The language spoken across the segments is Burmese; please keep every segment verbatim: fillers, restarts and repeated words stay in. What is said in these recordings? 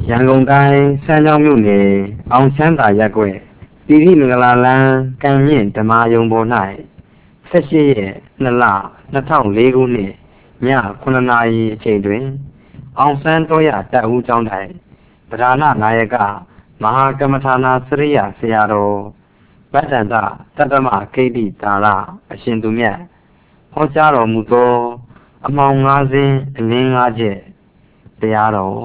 ရန်ကုန်တိုင်းစမ်းချောင်းမြို့နယ်အောင်ချမ်းသာရပ်ကွက်တိတိမင်္ဂလာလမ်းကံမြင့်ဓမ္မယုံပေါ်၌၁၈ရက်နှစ်လ၂၀၀၄ခုနှစ်ညခုနှစ်နာရီအချိန်တွင်အောင်ဆန်းတော်ရတပ်ဦးကျောင်း၌ပဓာနနာယကမဟာကမ္မထာနာစရိယဆရာတော်ဗတ္တန္တတတ္တမကိတိတာရအရှင်သူမြတ်ဟောကြားတော်မူသောအမှောင်ငါးစင်းအလင်းငါးချက်တရားတော်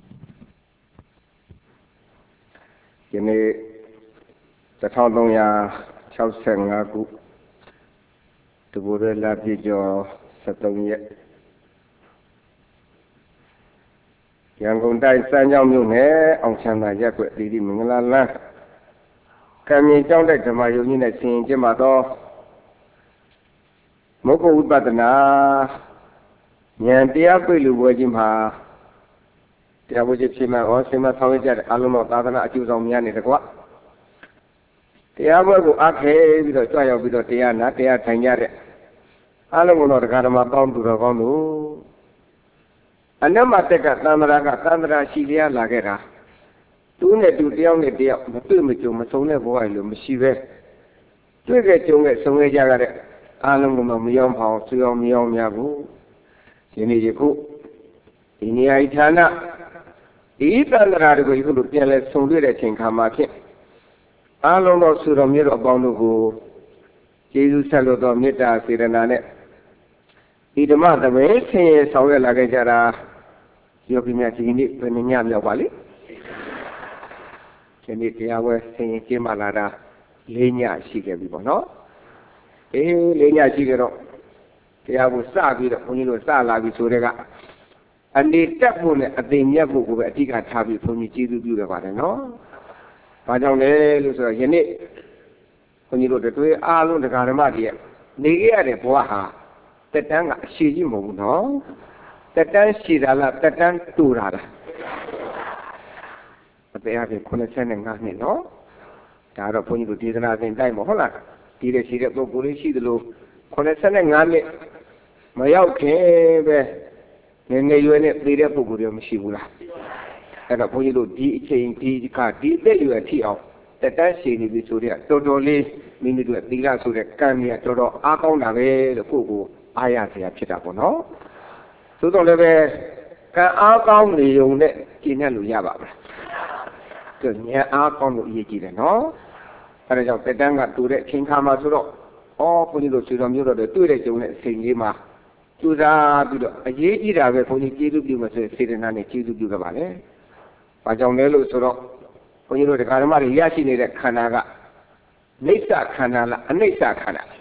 ယနေ့တစ်ထောင်သုံးရာ၆ဆယ့်ငါးခုတဘူရလပြည့်ကျော်၁၃ရက်ရန်ကုန်တိုင်းစမ်းချောင်းမြို့နယ်အောင်ချမ်းသာရပ်ကွက်တိတိမင်္ဂလာလမ်းကံမြင့်ကျောင်းတိုက်ဓမ္မယုံကြီးနဲ့ဆင်ရင်ကျင်းပသောမုဂ္ဂဝိပဿနာဉာဏ်တရားပိလူပွဲကြီးမှာတရားဝိဖြစ်မှဟောဆင်မဆောင်ရကြတဲ့အလုံးစုံသာသနာအကျိုးဆောင်များနေတကွတရားပွဲကိုအားခဲပြီးတော့ကြွရောက်ပြီးတော့တရားနာတရားထိုင်ကြတဲ့အလုံးစုံတော်တရားဓမ္မပေါင်းသူတော်ကောင်းတို့အနမတက်ကသံဃာကသံဃာရှိလျားလာခဲ့တာသူနဲ့သူတယောက်နဲ့တယောက်မတွေ့မကြုံမဆုံးတဲ့ဘဝကြီးလို့မရှိပဲတွေ့ခဲ့ကြုံခဲ့ဆုံးခဲ့ကြရတဲ့အလုံးစုံမယောင်းဖောင်ဆွေအောင်မယောင်းများကိုဒီနေ့ယခုဒီနေရာဌာနဒီသံဃာတွေကိုယခုလိုပြန်လဲဆုံတွေ့တဲ့အချိန်ခါမှာဖြင့်အားလုံးသောသူတော်မြတ်တော်အပေါင်းတို့ကိုကျေးဇူးဆက်လို့သောမေတ္တာစေတနာနဲ့ဒီဓမ္မသဘင်ဆင်းရဲဆောင်ရွက်လာခဲ့ကြတာယောဂီများဒီနေ့ဘယ်နှညမြောက်ပါလိမ့်ဒီနေ့တရားပွဲဆင်းရဲကျင်းပလာတာလေးညရှိခဲ့ပြီပေါ့နော်အေးလေးညရှိကြတော့တရားကိုစပြီးတော့ဘုန်းကြီးတို့စလာပြီဆိုတဲ့ကအနေတက်ဖို့နဲ့အသိမြတ်ဖို့ကိုပဲအဓိကထားပြီးဘုန်းကြီးကျေးဇူးပြုရပါတယ်နော်။ဘာကြောင့်လဲလို့ဆိုတော့ယနေ့ဘုန်းကြီးတို့တွေ့အားလုံးတရားဓမ္မတွေနေခဲ့ရတဲ့ဘဝဟာတက်တန်းကအရှိကြီးမဟုတ်ဘူးနော်။တက်တန်းရှိတာလားတက်တန်းတူတာလား။အသေးအချင်းခုနှစ်ဆယ့်ငါးနှစ်နော်။ဒါတော့ဘုန်းကြီးတို့ဒေသနာစဉ်တိုင်းမဟုတ်လား။ဒီတဲ့ရှိတဲ့ပုဂ္ဂိုလ်လေးရှိသလိုခုနှစ်ဆယ့်ငါးနှစ်မရောက်ခင်ပဲငယ်ငယ်ရွယ်နဲ့ပြေးတဲ့ပုဂ္ဂိုလ်တွေမရှိဘူးလားအဲ့တော့ဘုန်းကြီးတို့ဒီအချိန်ဒီကဒီအသက်ရွယ်ထိအောင်တက်တန်းရှိနေပြီဆိုတဲ့တော်တော်လေးမိမိတို့သီလဆိုတဲ့ကံကြီးတော်တော်အားကောင်းတာပဲလို့ကိုယ့်ကိုအားရစရာဖြစ်တာပေါ့နော်သို့တော်လည်းပဲကံအားကောင်းနေုံနဲ့ကျင့်ရလို့ရပါမလားကဲဉာဏ်အားကောင်းလို့အရေးကြီးတယ်နော်အဲ့ဒါကြောင့်တက်တန်းကတူတဲ့အချိန်ခါမှာဆိုတော့အော်ဘုန်းကြီးတို့ဆွေတော်မျိုးတော်တွေတွေ့တဲ့ကြုံတဲ့အချိန်လေးမှာကျူစားပြီးတော့အရေးကြီးတာပဲဘုန်းကြီးကျေးဇူးပြုမယ်ဆိုစေတနာနဲ့ကျေးဇူးပြုကြပါလေ။ဘာကြောင့်လဲလို့ဆိုတော့ဘုန်းကြီးတို့တရားဓမ္မတွေရရှိနေတဲ့ခန္ဓာကနိစ္စခန္ဓာလားအနိစ္စခန္ဓာလား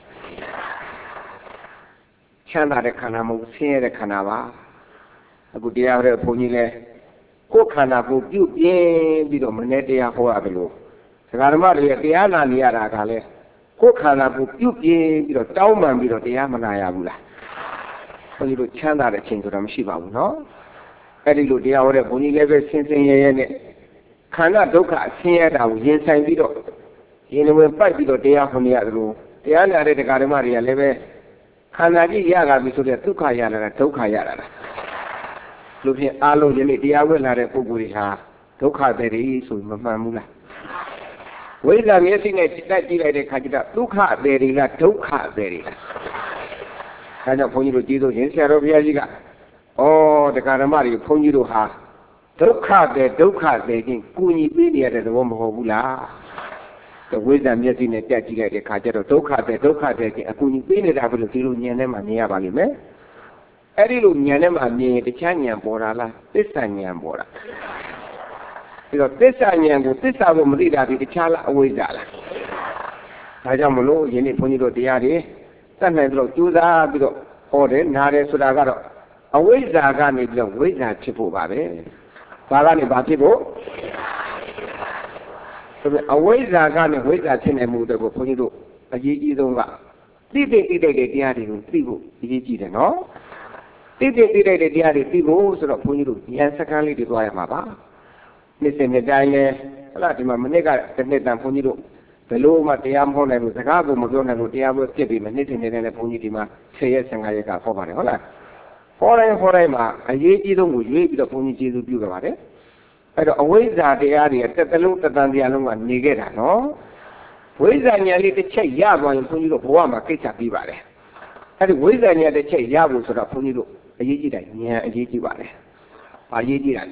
ချမ်းသာတဲ့ခန္ဓာမဟုတ်ဆင်းရဲတဲ့ခန္ဓာပါ။အခုတရားရဲ့ဘုန်းကြီးလဲကိုယ်ခန္ဓာကိုပြုတ်ပြင်းပြီးတော့မနေ့တရားဟောရတယ်လို့တရားဓမ္မတွေတရားနာနေရတာကလည်းကိုယ်ခန္ဓာကိုပြုတ်ပြင်းပြီးတော့တောင်းပန်ပြီးတော့တရားမနာရဘူးလားဘုန်းကြီးတို့ချမ်းသာတဲ့အချိန်ဆိုတာမရှိပါဘူးနော်အဲ့ဒီလိုတရားဟောတဲ့ဘုန်းကြီးလည်းပဲဆင်းဆင်းရဲရဲနဲ့ခန္ဓာဒုက္ခအဆင်းရဲတာကိုရင်ဆိုင်ပြီးတော့ရင်ဝင်ပိုက်ပြီးတော့တရားဟောနေရတယ်လို့တရားနာတဲ့တရားဓမ္မတွေကလည်းပဲခန္ဓာကြီးရတာပြီဆိုတဲ့ဒုက္ခရတာဒုက္ခရတာလားလို့ဖြင့်အားလုံးယနေ့တရားဝင်လာတဲ့ပုဂ္ဂိုလ်တွေဟာဒုက္ခတွေဆိုမမှန်ဘူးလားဝိဇ္ဇာမျက်စိနဲ့တိုက်ကြည့်လိုက်တဲ့ခါကျတော့ဒုက္ခတွေလားဒုက္ခတွေလားဒါကြောင့်ဘုန်းကြီးတို့ကျေးဇူးရှင်ဆရာတော်ဘုရားကြီးကဩတရားဓမ္မတွေဘုန်းကြီးတို့ဟာဒုက္ခတဲ့ဒုက္ခတဲ့ချင်းကုညီပေးနေရတဲ့သဘောမဟုတ်ဘူးလားဝိဇ္ဇာမျက်စိနဲ့တက်ကြည့်လိုက်တဲ့ခါကျတော့ဒုက္ခတဲ့ဒုက္ခတဲ့ချင်းအကူညီပေးနေတာဘယ်လိုဒီလိုဉာဏ်နဲ့မှမြင်ရပါလိမ့်မယ်အဲ့ဒီလိုဉာဏ်နဲ့မှမြင်ရင်တခြားဉာဏ်ပေါ်တာလားသစ္စာဉာဏ်ပေါ်တာပြီးတော့သစ္စာဉာဏ်ကိုသစ္စာကိုမသိတာဒီတခြားလားအဝိဇ္ဇာလားဒါကြောင့်မလို့ယနေ့ဘုန်းကြီးတို့တရားတွေတတ်နိုင်လို့ကြိုးစားပြီးတော့ဟောတယ်နားတယ်ဆိုတာကတော့အဝိဇ္ဇာကနေပြီးတော့ဝိဇ္ဇာဖြစ်ဖို့ပါပဲ။ဘာကနေဘာဖြစ်ဖို့ဆိုပြီးအဝိဇ္ဇာကနေဝိဇ္ဇာဖြစ်နေမှုတွေကိုဘုန်းကြီးတို့အရေးကြီးဆုံးကသိသိသိတဲ့တရားတွေကိုသိဖို့အရေးကြီးတယ်နော်။သိသိသိတဲ့တရားတွေသိဖို့ဆိုတော့ဘုန်းကြီးတို့ဉာဏ်စကားလေးတွေသွားရမှာပါ။နေ့စဉ်နေ့တိုင်းလဲဟလာဒီမှာမနေ့ကတစ်နှစ်တန်ဘုန်းကြီးတို့ဘယ်လိုမှတရားမဟောနိုင်ဘူးစကားကိုမပြောနိုင်လို့တရားပွဲဖြစ်ပြီးမှနေ့စဉ်နေ့တိုင်းနဲ့ဘုန်းကြီးဒီမှာဆယ်ရက်ဆယ်ငါးရက်ကဟောပါတယ်ဟုတ်လားဟောတိုင်းဟောတိုင်းမှာအရေးကြီးဆုံးကိုရွေးပြီးတော့ဘုန်းကြီးကျေးဇူးပြုကြပါတယ်အဲ့တော့အဝိဇ္ဇာတရားတွေတက်တလုံးတတန်တရားလုံးကနေခဲ့တာနော်ဝိဇ္ဇာဉာဏ်လေးတစ်ချက်ရသွားရင်ဘုန်းကြီးတို့ဘဝမှာကိစ္စပြီးပါတယ်အဲ့ဒီဝိဇ္ဇာဉာဏ်တစ်ချက်ရဖို့ဆိုတော့ဘုန်းကြီးတို့အရေးကြီးတယ်ဉာဏ်အရေးကြီးပါတယ်ဘာအရေးကြီးတာလဲ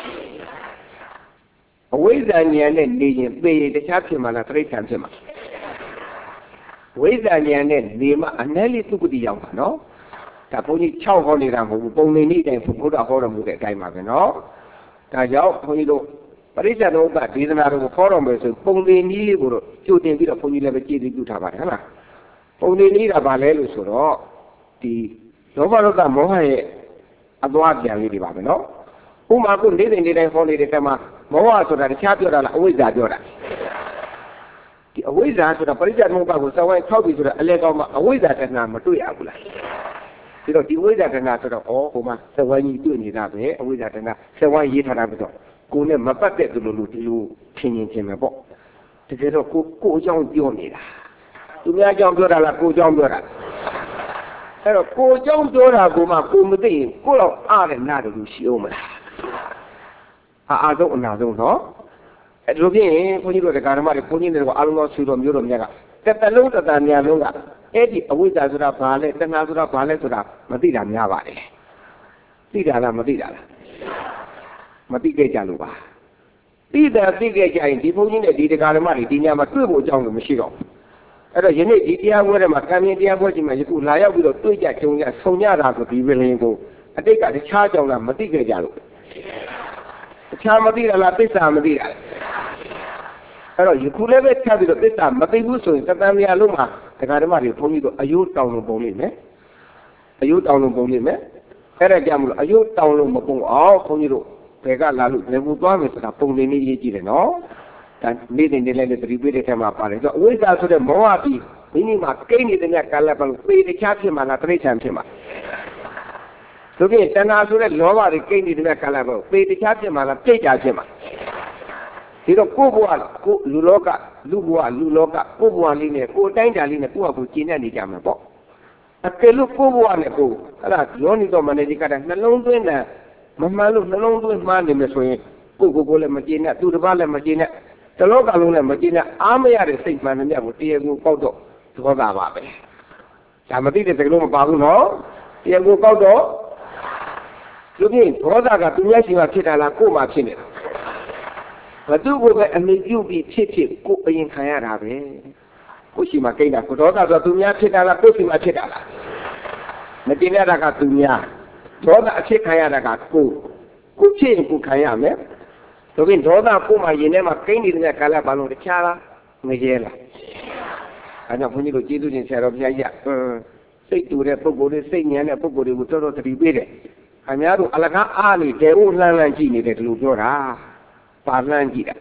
အဝိဇ္ဇာဉာဏ်နဲ့နေရင်ပေရင်တခြားဖြစ်မှာလားတိရစ္ဆာန်ဖြစ်မှာဝိဇ္ဇာဉာဏ်နဲ့နေမှအနည်းလေးသုခတိရောက်ပါနော်ဒါဘုန်းကြီး၆ဟောနေတာမဟုတ်ဘူးပုံနေနည်းတိုင်းဘုရားဟောတော်မူတဲ့အတိုင်းပါပဲနော်ဒါကြောင့်ဘုန်းကြီးတို့ပရိစ္ဆေသမုပ္ပါဒေသနာတော်ကိုခေါ်တော်မယ်ဆိုပုံနေနည်းလေးကိုတော့ကြိုတင်ပြီးတော့ဘုန်းကြီးလည်းပဲကြည်သိပြုထားပါတယ်ဟုတ်လားပုံနေနည်းကဘာလဲလို့ဆိုတော့ဒီလောဘဒေါသမောဟရဲ့အသွားပြန်လေးတွေပါပဲနော်ဥမာကိုနေ့စဉ်နေ့တိုင်းဟောနေတဲ့ကမှာမောဟဆိုတာတခြားပြောတာလားအဝိဇ္ဇာပြောတာဒီအဝိဇ္ဇာဆိုတာပရိစ္ဆေသမုပ္ပါကိုစောင်းဝိုင်းထောက်ပြီးဆိုတာအလဲကောင်းမှအဝိဇ္ဇာတဏ္ဍာမတွေ့ရဘူးလားဒီတော့ဒီဝိဇ္ဇာတဏ္ဍာဆိုတော့ဩဟိုမှာစဝိုင်းကြီးတွေ့နေတာပဲအဝိဇ္ဇာတဏ္ဍာစဝိုင်းရေးထားတာပဲတော့ကိုယ်နဲ့မပတ်သက်သူလိုလိုဒီလိုထင်ရင်ထင်မယ်ပေါ့တကယ်တော့ကိုကိုအကြောင်းပြောနေတာသူများအကြောင်းပြောတာလားကိုအကြောင်းပြောတာအဲ့တော့ကိုအကြောင်းပြောတာကိုမှကိုမသိရင်ကိုတော့အားနဲ့နားတယ်လို့ရှိအောင်မလားအာအားဆုံးအနာဆုံးနော်အဲ့လိုဖြစ်ရင်ဘုန်းကြီးတို့တရားဓမ္မတွေဘုန်းကြီးတွေကအားလုံးသောဆွေတော်မျိုးတော်များကတတလုံးတတန်များလုံးကအဲ့ဒီအဝိဇ္ဇာဆိုတာဘာလဲတဏှာဆိုတာဘာလဲဆိုတာမသိတာများပါတယ်သိတာလားမသိတာလားမသိခဲ့ကြလို့ပါသိတာသိခဲ့ကြရင်ဒီဘုန်းကြီးနဲ့ဒီတရားဓမ္မတွေဒီညမှာတွေ့ဖို့အကြောင်းကိုမရှိတော့ဘူးအဲ့တော့ယနေ့ဒီတရားပွဲထဲမှာကံမြင်တရားပွဲကြီးမှာယခုလာရောက်ပြီးတော့တွေ့ကြကြုံကြဆုံကြတာဆိုဒီပင်လင်းကိုအတိတ်ကတခြားကြောင့်လားမသိခဲ့ကြလို့တခြားမသိတာလားသစ္စာမသိတာအဲ့တော့ယခုလည်းပဲချက်ပြီးတော့သစ္စာမသိဘူးဆိုရင်တတန်များလုံးမှာတရားဓမ္မတွေဘုန်းကြီးတို့အယုတောင်းလို့ပုံလိမ့်မယ်အယုတောင်းလို့ပုံလိမ့်မယ်အဲ့ဒါကြောင့်မလို့အယုတောင်းလို့မပုံအောင်ဘုန်းကြီးတို့ဘယ်ကလာလို့ဘယ်ဘူးသွားမယ်ဆိုတာပုံနေနေရေးကြည့်တယ်နော်ဒါနေ့နေ့နေ့လည်းသတိပေးတဲ့ထဲမှာပါတယ်ဆိုတော့အဝိဇ္ဇာဆိုတဲ့မောဟပြီးမိမိမှာကိန်းနေတဲ့ကာလပတ်လို့ပေတခြားဖြစ်မှာလားတိရစ္ဆာန်ဖြစ်မှာဆိုပြီးတဏှာဆိုတဲ့လောဘတွေကိန်းနေတဲ့ကာလပတ်လို့ပေတခြားဖြစ်မှာလားပြိတ္တာဖြစ်မှာဒီတော့ကိုယ့်ဘဝကိုလူလောကလူဘဝလူလောကကိုယ့်ဘဝလေးနဲ့ကိုယ်တိုင်းတာလေးနဲ့ကိုယ့်ဟာကိုယ်ကျင့်နေကြမှာပေါ့အကယ်လို့ကိုယ့်ဘဝနဲ့ကိုယ်အဲ့ဒါလောနေတော့မနေဒီကတည်းကနှလုံးသွင်းတဲ့မမှန်လို့နှလုံးသွင်းမှားနေမယ်ဆိုရင်ကိုယ့်ကိုယ်ကိုလည်းမကျင့်နဲ့သူတစ်ပါးလည်းမကျင့်နဲ့တလောကလုံးလည်းမကျင့်နဲ့အားမရတဲ့စိတ်မှန်တဲ့မြတ်ကိုတရားကိုပေါက်တော့သောတာပါပဲဒါမသိတဲ့တကယ်လို့မပါဘူးနော်တရားကိုပေါက်တော့လူပြင်းသောတာကသူများရှိမှဖြစ်တာလားကိုယ်မှဖြစ်နေတာဘသူကိုပဲအမိပြုပြီးဖြစ်ဖြစ်ကိုယ်အရင်ခံရတာပဲကိုရှိမှကိန်းတာကိုသောတာဆိုသူများဖြစ်တာလားကိုရှိမှဖြစ်တာလားမကျင့်ရတာကသူများသောတာအဖြစ်ခံရတာကကိုယ်ကိုဖြစ်ရင်ကိုခံရမယ်ဆိုပြီးဒေါသကိုမှရင်ထဲမှာကိန်းနေတဲ့ကာလဘာလို့တခြားလားငရဲလားအဲကြောင့်ဘုန်းကြီးတို့ကျေးဇူးရှင်ဆရာတော်ဘုရားကြီးအင်းစိတ်တူတဲ့ပုဂ္ဂိုလ်တွေစိတ်ဉာဏ်တဲ့ပုဂ္ဂိုလ်တွေကိုတော်တော်သတိပေးတယ်ခင်ဗျားတို့အလကားအားနေတဲဦးလှမ်းလှမ်းကြည့်နေတယ်ဒီလိုပြောတာပါလှမ်းကြည့်တာ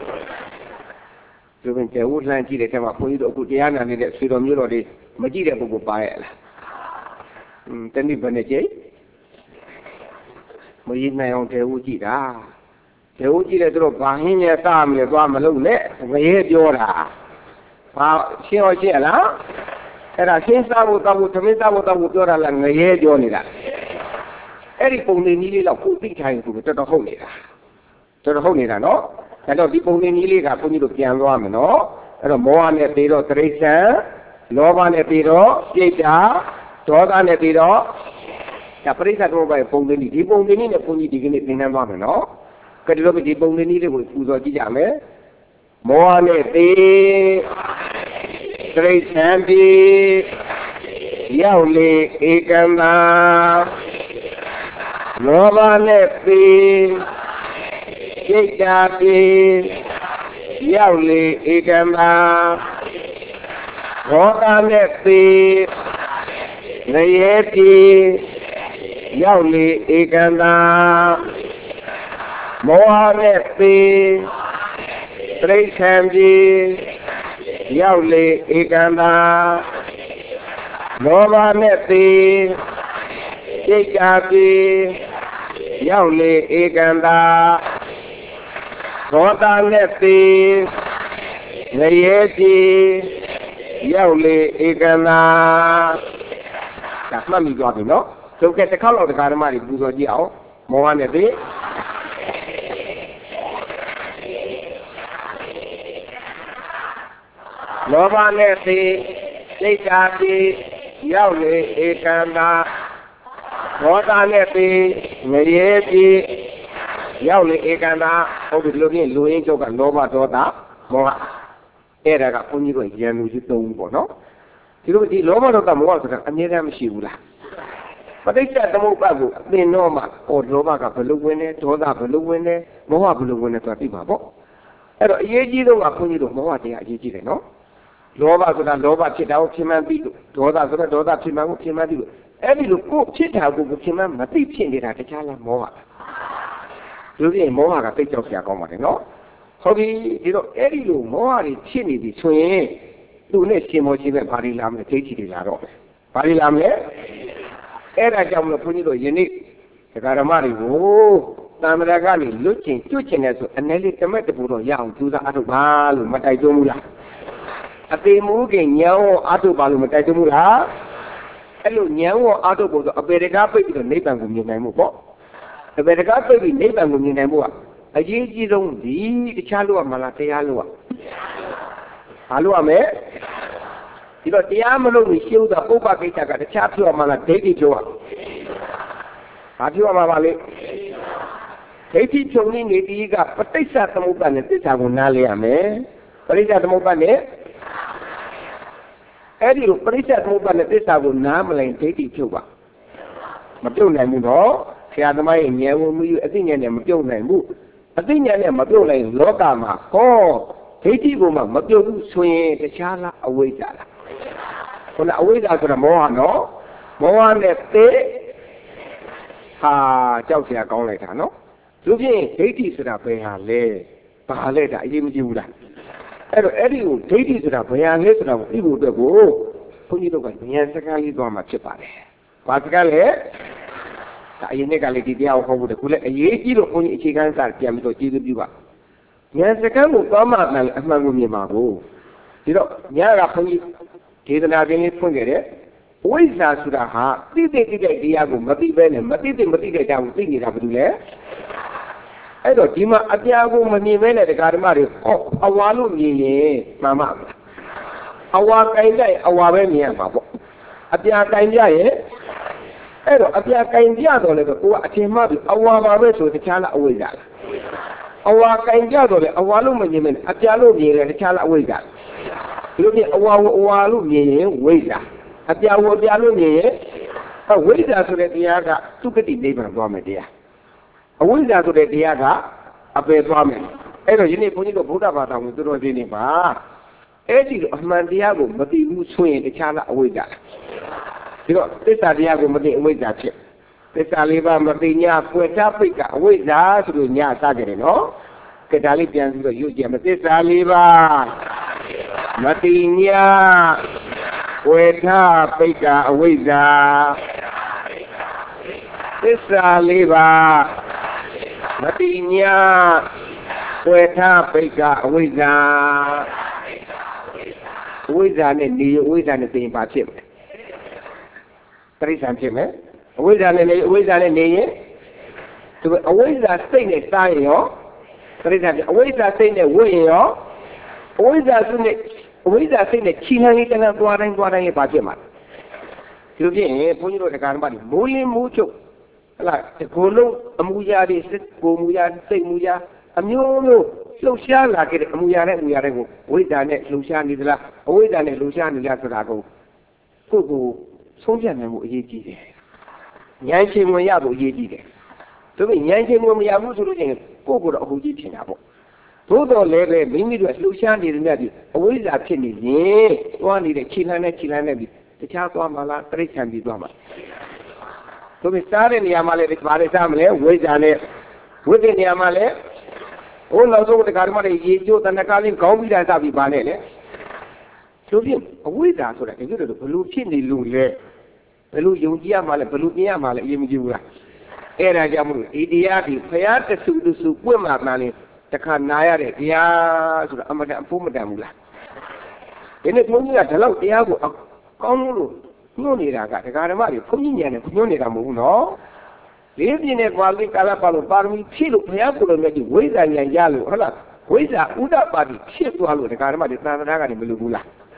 ဒီပင်တဲဦးလှမ်းကြည့်တဲ့ထဲမှာဘုန်းကြီးတို့အခုတရားနာနေတဲ့ဆွေတော်မျိုးတော်တွေမကြည့်တဲ့ပုဂ္ဂိုလ်ပါရဲ့လားอืมတနည်းဘယ်နဲ့ကြည့်မရနိုင်အောင်တဲဦးကြည့်တာတဲဦးကြည့်တဲ့သူတို့ဘာဟင်းနဲ့စားမလဲသွားမလို့နဲ့ငရဲပြောတာဘာရှင်းအောင်ရှင်းလားအဲ့ဒါရှင်းစားဖို့တောက်ဖို့သမင်းစားဖို့တောက်ဖို့ပြောတာလားငရဲပြောနေတာအဲ့ဒီပုံနေနည်းလေးတော့ကိုသိထိုင်ကိုတော်တော်ဟုတ်နေတာတော်တော်ဟုတ်နေတာနော်အဲ့တော့ဒီပုံနေနည်းလေးကဘုန်းကြီးတို့ပြန်သွားမယ်နော်အဲ့တော့မောဟနဲ့ပြီးတော့တိရစ္ဆာန်လောဘနဲ့ပြီးတော့ပြိတ္တာဒေါသနဲ့ပြီးတော့ဒါပရိစ္ဆေသမုပ္ပါဒ်ပုံနေနည်းဒီပုံနေနည်းနဲ့ဘုန်းကြီးဒီကနေ့သင်တန်းသွားမယ်နော်ကတည်းကဒီပုံနေနည်းလေးကိုပူဇော်ကြည့်ကြမယ်မောဟနဲ့ပြီးတိရစ္ဆာန်ပြီးရောက်လေဧကံသာလောဘနဲ့ပြီးစိတ်ဓာတ်ပြီးရောက်လေဧကံသာဒေါသနဲ့ပြီးငရဲပြီးရောက်လေဧကံသာမောဟနဲ့ပြီးတိရစ္ဆာန်ပြီးရောက်လေဧကံသာလောဘနဲ့ပြီးစိတ်ဓာတ်ပြီးရောက်လေဧကံသာဒေါသနဲ့ပြီးငရဲပြီးရောက်လေဧကံသာဒါမှတ်မိသွားပြီနော်ဒုက္ခတစ်ခေါက်လောက်တရားဓမ္မတွေပူဇော်ကြည့်အောင်မောဟနဲ့ပြီးလောဘနဲ့သိစိတ်ဓာတ်ပြီးရောက်လေဧကန္တာဒေါသနဲ့သိငရေပြီးရောက်လေဧကန္တာဟုတ်ပြီလို့ပြင်လူရင်းချုပ်ကလောဘဒေါသမောဟအဲ့ဒါကဘုန်းကြီးတို့ရန်သူကြီးသုံးပေါ့နော်ဒီလိုဒီလောဘဒေါသမောဟဆိုတာအမြဲတမ်းမရှိဘူးလားပဋိစ္စသမုပ္ပါဒ်ကိုအသင်တော့မှဟောလောဘကဘယ်လိုဝင်လဲဒေါသဘယ်လိုဝင်လဲမောဟဘယ်လိုဝင်လဲဆိုတာသိပါပေါ့အဲ့တော့အရေးကြီးဆုံးကဘုန်းကြီးတို့မောဟတရားအရေးကြီးတယ်နော်လောဘဆိုတာလောဘဖြစ်တာကိုဖြစ်မှန်းသိလို့ဒေါသဆိုတာဒေါသဖြစ်မှန်းကိုဖြစ်မှန်းသိလို့အဲ့ဒီလိုကိုယ်ဖြစ်တာကိုဖြစ်မှန်းမသိဖြစ်နေတာတခြားလားမောဟလူကြီးမောဟကသိကြောက်စရာကောင်းပါတယ်နော်ဟုတ်ပြီဒီတော့အဲ့ဒီလိုမောဟတွေဖြစ်နေပြီဆိုရင်သူနဲ့ရှင်မောချင်းပဲဘာတွေလာမလဲဒိဋ္ဌိတွေလာတော့မယ်ဘာတွေလာမလဲအဲ့ဒါကြောင့်မလို့ဘုန်းကြီးတို့ယနေ့ဒကာဓမ္မတွေကိုတမ္မရာကနေလွတ်ကျင်ကျွတ်ကျင်နေဆိုအနေလေးတမက်တပူတော့ရအောင်ကြိုးစားအထုတ်ပါလို့မတိုက်တွန်းဘူးလားအသေးမူးခင်ညံဝအထုတ်ပါလို့မတိုက်တွန်းဘူးလားအဲ့လိုညံဝအထုတ်ဖို့ဆိုအပေတကားပိတ်ပြီးတော့နိဗ္ဗာန်ကိုမြင်နိုင်မှုပေါ့အပေတကားပိတ်ပြီးနိဗ္ဗာန်ကိုမြင်နိုင်မှုကအရေးကြီးဆုံးဒီတခြားလို့ရမလားတရားလို့ရဘာလို့ရမလဲဒီတော့တရားမလို့ရှင်းဥသာပုပ္ပကိစ္စကတခြားပြောမှလားဒိဋ္ဌိပြောရဘာပြောမှာပါလဲဒိဋ္ဌိဖြုံနေနေဒီကပဋိစ္စသမုပ္ပါဒ်နဲ့သစ္စာကိုနားလည်ရမယ်ပဋိစ္စသမုပ္ပါဒ်နဲ့အဲ့ဒီလိုပဋိစ္စသမုပ္ပါဒ်နဲ့သစ္စာကိုနားမလည်ဒိဋ္ဌိဖြုတ်ပါမပြုတ်နိုင်ဘူးတော့ဆရာသမားရဲ့ဉာဏ်ဝင်မှုအသိဉာဏ်နဲ့မပြုတ်နိုင်ဘူးအသိဉာဏ်နဲ့မပြုတ်နိုင်လောကမှာဟောဒိဋ္ဌိကိုမှမပြုတ်ဘူးဆိုရင်တခြားလားအဝိဇ္ဇာလားခုနအဝိဇ္ဇာဆိုတာမောဟနော်မောဟနဲ့သိဟာကြောက်เสียကောင်းလိုက်တာနော်လူဖြင့်ဒိဋ္ဌိဆိုတာဘယ်ဟာလဲဘာလဲဒါအရေးမကြီးဘူးလားအဲ့တော့အဲ့ဒီကိုဒိဋ္ဌိဆိုတာဘယ်ဟာလဲဆိုတာကိုသိဖို့အတွက်ကိုဘုန်းကြီးတို့ကဉာဏ်စကားလေးသွားမှာဖြစ်ပါတယ်ဘာစကားလဲဒါအရင်ကလည်းဒီတရားကိုဟောဖို့တခုလည်းအရေးကြီးလို့ဘုန်းကြီးအခြေခံစာပြန်ပြီးတော့ကျေးဇူးပြုပါဉာဏ်စကားကိုသွားမှအမှန်အမှန်ကိုမြင်ပါဘူးဒီတော့ညကဘုန်းကြီးဒေသနာပြင်းလေးဖွင့်ခဲ့တယ်ဝိဇ္ဇာဆိုတာဟာသိသိသိတဲ့တရားကိုမသိဘဲနဲ့မသိသိမသိတဲ့တရားကိုသိနေတာဘာလို့လဲအဲ့တော့ဒီမှာအပြာကိုမမြင်ဘဲနဲ့တရားဓမ္မတွေဟောအဝါလို့မြင်ရင်မှန်ပါအဝါကင်ကြရင်အဝါပဲမြင်ရမှာပေါ့အပြာကင်ကြရင်အဲ့တော့အပြာကင်ကြတော့လေကိုကအထင်မှပြီးအဝါပါပဲဆိုတခြားလားအဝိဇ္ဇာလားအဝါကင်ကြတော့လေအဝါလို့မမြင်ဘဲနဲ့အပြာလို့မြင်တယ်တခြားလားအဝိဇ္ဇာဒီလိုပြင်အဝါဝအဝါလို့မြင်ရင်ဝိဇ္ဇာအပြာဝအပြာလို့မြင်ရင်အဝိဇ္ဇာဆိုတဲ့တရားကသုခတိနိဗ္ဗာန်သွားမယ်တရားအဝိဇ္ဇာဆိုတဲ့တရားကအပယ်သွားမယ်အဲ့တော့ယနေ့ဘုန်းကြီးတို့ဗုဒ္ဓဘာသာကိုတော်တော်သိနေပါအဲ့ဒီလိုအမှန်တရားကိုမသိဘူးဆိုရင်တခြားလားအဝိဇ္ဇာဒီတော့သစ္စာတရားကိုမသိအဝိဇ္ဇာဖြစ်သစ္စာလေးပါးမသိညာပွေတာပိတ်ကအဝိဇ္ဇာဆိုလို့ညာစကြတယ်နော်ကဲဒါလေးပြန်ပြီးတော့ရွတ်ကြည့်မယ်သစ္စာလေးပါးမတိညာဝေထပိက္ခအဝိဇ္ဇာသစ္စာလေးပါးမတိညာဝေထပိက္ခအဝိဇ္ဇာအဝိဇ္ဇာနဲ့နေအဝိဇ္ဇာနဲ့သိရင်ဘာဖြစ်မလဲတိရစ္ဆာန်ဖြစ်မယ်အဝိဇ္ဇာနဲ့နေအဝိဇ္ဇာနဲ့နေရင်သူအဝိဇ္ဇာစိတ်နဲ့စားရင်ရောတိရစ္ဆာန်ဖြစ်အဝိဇ္ဇာစိတ်နဲ့ဝိရင်ရောအဝိဇ္ဇာစိတ်နဲ့အဝိဇ္ဇာစိတ်နဲ့ခြိလှမ်းလေးတန်းသွားတိုင်းသွားတိုင်းရဲ့ဘာဖြစ်မှာဒီလိုဖြစ်ရင်ဘုန်းကြီးတို့တရားဓမ္မတွေမိုးလင်းမိုးချုပ်ဟလာဒီကိုယ်လုံးအမူအရာတွေစိတ်ကိုယ်မူအရာစိတ်မူအရာအမျိုးမျိုးလှုပ်ရှားလာခဲ့တဲ့အမူအရာနဲ့အမူအရာတွေကိုဝိဇ္ဇာနဲ့လှုပ်ရှားနေသလားအဝိဇ္ဇာနဲ့လှုပ်ရှားနေလားဆိုတာကိုကိုယ့်ကိုဆုံးဖြတ်နိုင်မှုအရေးကြီးတယ်ဉာဏ်ရှင်ဝင်ရဖို့အရေးကြီးတယ်ဒါပေမဲ့ဉာဏ်ရှင်ဝင်မရဘူးဆိုလို့ရှိရင်ကိုယ့်ကိုယ်တော့အဟုတ်ကြီးထင်တာပေါ့သို့တော်လည်းပဲမိမိတို့လှူရှားနေတဲ့မြတ်ဒီအဝိဇ္ဇာဖြစ်နေရင်သွားနေတဲ့ခြေလှမ်းနဲ့ခြေလှမ်းနဲ့ပြီးတခြားသွားမှလားတိရစ္ဆာန်ပြီးသွားမှာသို့ပြီးစားတဲ့နေရာမှာလည်းဘာတွေစားမလဲဝိဇ္ဇာနဲ့ဝိတ္တနေရာမှာလည်းဟိုနောက်ဆုံးတရားဓမ္မတွေရေကျိုးတဏ္ဍကာလေးခေါင်းပြီးတာစပြီးပါနဲ့လေသူပြအဝိဇ္ဇာဆိုတာဒီလိုလိုဘလို့ဖြစ်နေလို့လဲဘလို့ယုံကြည်ရမှာလဲဘလို့မြင်ရမှာလဲအရင်မကြည့်ဘူးလားအဲ့ဒါကြောင့်မို့ဒီတရားဒီဖရာတဆူတဆူပွင့်မှမှန်လေတခါနာရတဲ့တရားဆိုတာအမတန်အဖို့မတန်ဘူးလားဒီနေ့ဘုန်းကြီးကဒီလောက်တရားကိုကောင်းလို့ညွှန်နေတာကတရားဓမ္မတွေဘုန်းကြီးညံနေညွှန်နေတာမဟုတ်ဘူးနော်လေးပြင်းတဲ့ကွာလေးကာလပါလို့ပါရမီဖြည့်လို့ဘုရားကိုယ်တော်မြတ်ကြီးဝိဇ္ဇာဉာဏ်ရလို့ဟုတ်လားဝိဇ္ဇာဥဒ္ဒပါတိဖြစ်သွားလို့တရားဓမ္မတွေသာသနာကနေမလို့ဘူးလား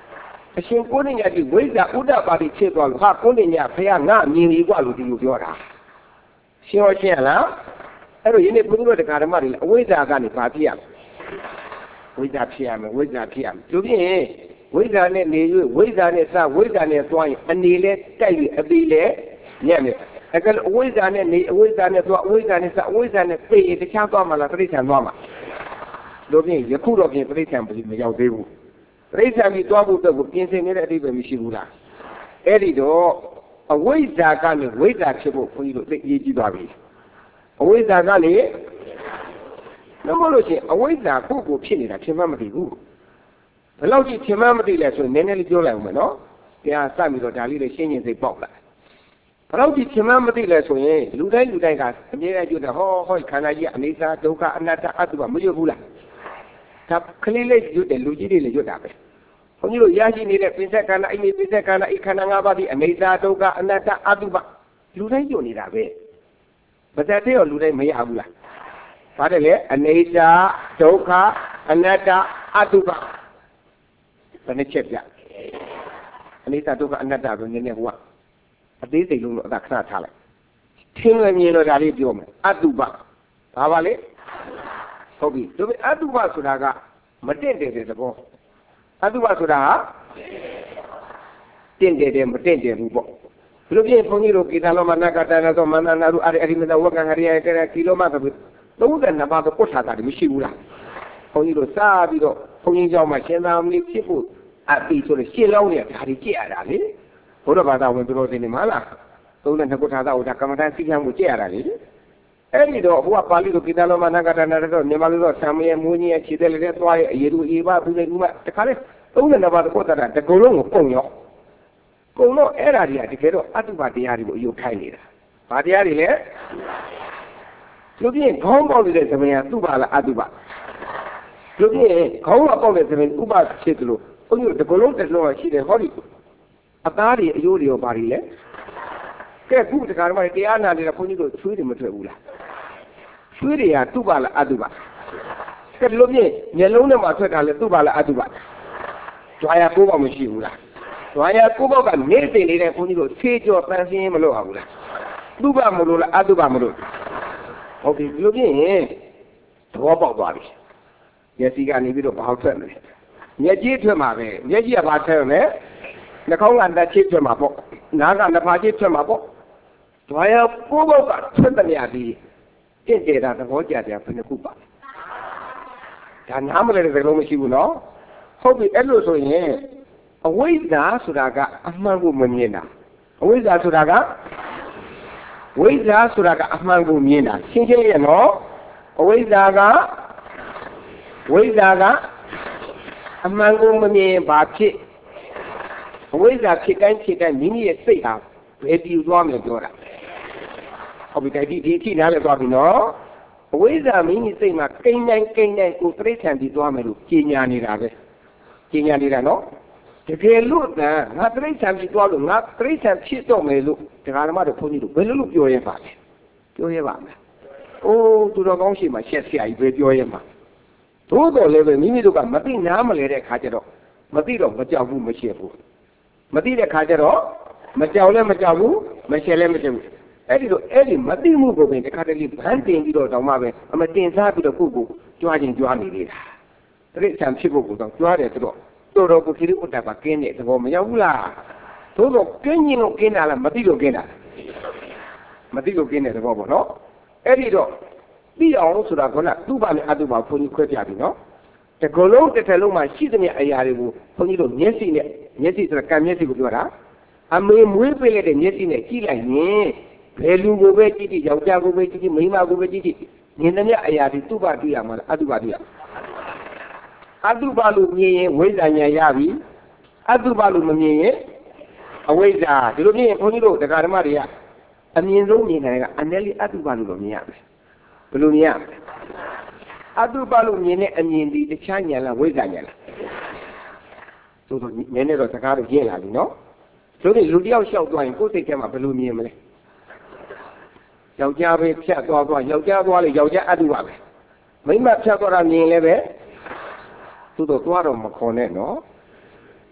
အရှင်ကိုနေညာဒီဝိဇ္ဇာဥဒ္ဒပါတိဖြစ်သွားလို့ဟာကိုနေညာဖះငါမြင်ပြီกว่าလို့ဒီလိုပြောတာရှင်းရောရှင်းလားအဲ့တော့ယနေ့ဘုရားတရားဓမ္မတွေအဝိဇ္ဇာကနေဘာဖြစ်ရမလဲဝိဇ္ဇာဖြစ်ရမယ်ဝိဇ္ဇာဖြစ်ရမယ်သူဖြင့်ဝိဇ္ဇာနဲ့နေ၍ဝိဇ္ဇာနဲ့စဝိဇ္ဇာနဲ့သွားရင်အနေလဲတိုက်၍အပြီးလဲညံ့မယ်အကယ်အဝိဇ္ဇာနဲ့နေအဝိဇ္ဇာနဲ့သွားအဝိဇ္ဇာနဲ့စအဝိဇ္ဇာနဲ့ပြေးတခြားသွားမှလားတိဋ္ဌာန်သွားမှာတို့ဖြင့်ယခုတော့ဖြင့်တိဋ္ဌာန်မရောက်သေးဘူးတိဋ္ဌာန်ပြီးသွားဖို့အတွက်ကိုပြင်ဆင်နေတဲ့အတိတ်ပဲမရှိဘူးလားအဲ့ဒီတော့အဝိဇ္ဇာကနေဝိဇ္ဇာဖြစ်ဖို့ခွန်ကြီးတို့သိအရေးကြီးသွားပြီအဝိဇ္ဇာကလေတော့မလို့ရှိရင်အဝိဇ္ဇာကိုကိုဖြစ်နေတာထင်မှမသိဘူးဘယ်လောက်ကြီးထင်မှမသိလဲဆိုရင်နည်းနည်းလေးပြောလိုက်အောင်မယ်နော်တရားစပြီးတော့ဒါလေးလေးရှင်းရှင်းသိပေါက်လာဘယ်လောက်ကြီးထင်မှမသိလဲဆိုရင်လူတိုင်းလူတိုင်းကအမြဲတမ်းကြွတယ်ဟောဟောခန္ဓာကြီးအနေစာဒုက္ခအနတ္တအတုပမရွတ်ဘူးလားဒါခလေးလေးရွတ်တယ်လူကြီးတွေလည်းရွတ်တာပဲဘုန်းကြီးတို့ရရှိနေတဲ့ပိဿခန္ဓာအိနေပိဿခန္ဓာအိခန္ဓာ၅ပါးဒီအနေစာဒုက္ခအနတ္တအတုပလူတိုင်းရွတ်နေတာပဲမတတ်တဲ့ရောလူတိုင်းမရဘူးလားပါတယ်လေအနေစာဒုက္ခအနတ္တအတုပဘယ်နှချက်ပြအနေစာဒုက္ခအနတ္တပဲနည်းနည်းဟိုကအသေးစိတ်လုံးတော့အသာခဏထားလိုက်ထင်းလည်းမြင်တော့ဒါလေးပြောမယ်အတုပဘာပါလဲဟုတ်ပြီဒါပေမဲ့အတုပဆိုတာကမတင့်တယ်တဲ့သဘောအတုပဆိုတာဟာတင့်တယ်တယ်မတင့်တယ်ဘူးပေါ့ဘယ်လိုဖြစ်ဘုန်းကြီးတို့ကိတလောမနာကတနာသောမန္တနာတို့အဲ့ဒီမသောဝကံဟရိယကရကီလိုမကသုံးနှစ်ပါးတော့ပုတ်ထားတာမရှိဘူးလားဘုန်းကြီးတို့စားပြီးတော့ဘုန်းကြီးเจ้าမှာရှင်သာမဏေဖြစ်ဖို့အပီဆိုလို့ရှင်းလောင်းနေတာဒါကြီးကြည့်ရတာလေဘုရားဘာသာဝင်ပြောနေမှာလားသုံးနှစ်ပုတ်ထားတာဟိုဒါကမ္မဋ္ဌာန်းသိချမ်းမှုကြည့်ရတာလေအဲ့ဒီတော့ဟိုကပါဠိလိုကိတလောမနာကတနာတော့နေပါလို့တော့ဆံမရဲ့မူးကြီးရဲ့ခြေသက်လေးနဲ့သွားရဲ့အရေတူအေပါဘူးလေဘူးမတခါလေသုံးနှစ်ပါးတော့ပုတ်တာတကုံလုံးကိုပုံရောကုံတော့အဲ့ဓာတွေကတကယ်တော့အတုပတရားတွေကိုအယုတ်ခိုင်းနေတာဘာတရားတွေလဲလူပြင်းခေါင်းပေါက်နေတဲ့သမယသူ့ပါလားအတုပလူပြင်းခေါင်းကပေါက်တဲ့သမယဥပဖြစ်တယ်လို့ဘုန်းကြီးတို့တကုံလုံးတစ်လုံးရှိတယ်ဟောဒီအသားတွေအယိုးတွေရောဘာတွေလဲကဲခုတခါတော့တရားနာနေတာဘုန်းကြီးတို့ချွေးတယ်မထွက်ဘူးလားချွေးတွေကသူ့ပါလားအတုပကဲလူပြင်းမျက်လုံးထဲမှာထွက်တာလဲသူ့ပါလားအတုပကြွားရကိုးပေါက်မရှိဘူးလားကြွားရကိုးပေါက်ကနေသိနေတဲ့ဘုန်းကြီးတို့ဆေးကြောတန်ဆင်းမလို့အောင်ဘူးလားသူ့ပါမလို့လားအတုပမလို့ဟုတ်ပြီလူပြင်းသဘောပေါက်သွားပြီမျက်စိကနေပြီးတော့ဘာထွက်မလဲမျက်ကြီးထွက်မှာပဲမျက်ကြီးကဘာထွက်မလဲနှာခေါင်းကလက်ချစ်ထွက်မှာပေါ့နားကနှာဖာချစ်ထွက်မှာပေါ့ဒွါရကိုးပေါက်ကထွက်တယ်များပြီးတင့်တယ်တာသဘောကျတယ်ဘယ်နှခုပါဒါနားမလဲတဲ့စကားလုံးမရှိဘူးနော်ဟုတ်ပြီအဲ့လိုဆိုရင်အဝိဇ္ဇာဆိုတာကအမှန်ကိုမမြင်တာအဝိဇ္ဇာဆိုတာကဝိဇ္ဇာဆိုတာကအမှန်ကိုမြင်တာရှင်းရှင်းရနော်အဝိဇ္ဇာကဝိဇ္ဇာကအမှန်ကိုမမြင်ဘာဖြစ်အဝိဇ္ဇာဖြစ်တိုင်းဖြစ်တိုင်းမိမိရဲ့စိတ်ဟာဘယ်တည်သွားမယ်ပြောတာဟုတ်ပြီဒီဒီထိနားလဲသွားပြီနော်အဝိဇ္ဇာမိမိစိတ်မှာကိန်းတိုင်းကိန်းတိုင်းကိုတိဋ္ဌံပြီးသွားမယ်လို့ကြီးညာနေတာပဲကြီးညာနေတာနော်တကယ်လို့တန်ငါတိဋ္ဌံပြီးသွားလို့ငါတိဋ္ဌံဖြစ်တော့မယ်လို့တရားဓမ္မတို့ဘုန်းကြီးတို့ဘယ်လိုလုပ်ပြောရပါလဲပြောရပါမယ်အိုးသူတော်ကောင်းရှိမှရှက်ဆရာကြီးပဲပြောရမှာသို့တော်လည်းပဲမိမိတို့ကမသိနားမလဲတဲ့ခါကျတော့မသိတော့မကြောက်ဘူးမရှက်ဘူးမသိတဲ့ခါကျတော့မကြောက်လည်းမကြောက်ဘူးမရှက်လည်းမရှက်ဘူးအဲ့ဒီတော့အဲ့ဒီမသိမှုကိုပဲတခါတလေဗန်းတင်ပြီးတော့တောင်းမှပဲအမတင်စားပြီးတော့ကိုယ့်ကိုကြွားခြင်းကြွားနေလေတာတိရစ္ဆာန်ဖြစ်ဖို့ကိုတော့ကြွားတယ်ဆိုတော့တော်တော်ကိုခိရိဥတ္တပါကင်းတဲ့သဘောမရောက်ဘူးလားသို့တော့ကင်းရင်လို့ကင်းတာလားမသိလို့ကင်းတာမသိလို့ကင်းတဲ့သဘောပေါ့နော်အဲ့ဒီတော့သိအောင်ဆိုတာကသူ့ဘာနဲ့အတုပါဘုန်းကြီးခွဲပြပြီနော်တကယ်လုံးတစ်ထက်လုံးမှာရှိတဲ့အရာတွေကိုဘုန်းကြီးတို့မျက်စိနဲ့မျက်စိဆိုတာကံမျက်စိကိုပြောတာအမေမွေးပေးလိုက်တဲ့မျက်စိနဲ့ကြည့်လိုက်ရင်ဘယ်လူကိုပဲကြည့်ကြည့်ယောက်ျားကိုပဲကြည့်ကြည့်မိန်းမကိုပဲကြည့်ကြည့်မြင်တဲ့အရာတွေသူ့ဘာတွေ့ရမှာလားအတုပါတွေ့ရအတုပါလို့မြင်ရင်ဝိဇ္ဇာဉာဏ်ရပြီအတုပါလို့မမြင်ရင်အဝိဇ္ဇာဒီလိုမြင်ရင်ဘုန်းကြီးတို့တရားဓမ္မတွေကအမြင်ဆုံးမြင်တယ်ကအနည်းလေးအတုပါလို့တော့မြင်ရမယ်ဘယ်လိုမြင်ရမလဲအတုပါလို့မြင်တဲ့အမြင်ဒီတခြားဉာဏ်လားဝိဇ္ဇာဉာဏ်လားသို့တော့နည်းနည်းတော့စကားတော့ရင့်လာပြီနော်ဆိုတော့လူတယောက်လျှောက်သွားရင်ကိုယ်စိတ်ထဲမှာဘယ်လိုမြင်မလဲယောက်ျားပဲဖြတ်သွားသွားယောက်ျားသွားလေယောက်ျားအတုပါပဲမိန်းမဖြတ်သွားတာမြင်လည်းပဲသို့တော့သွားတော့မခေါ်နဲ့နော်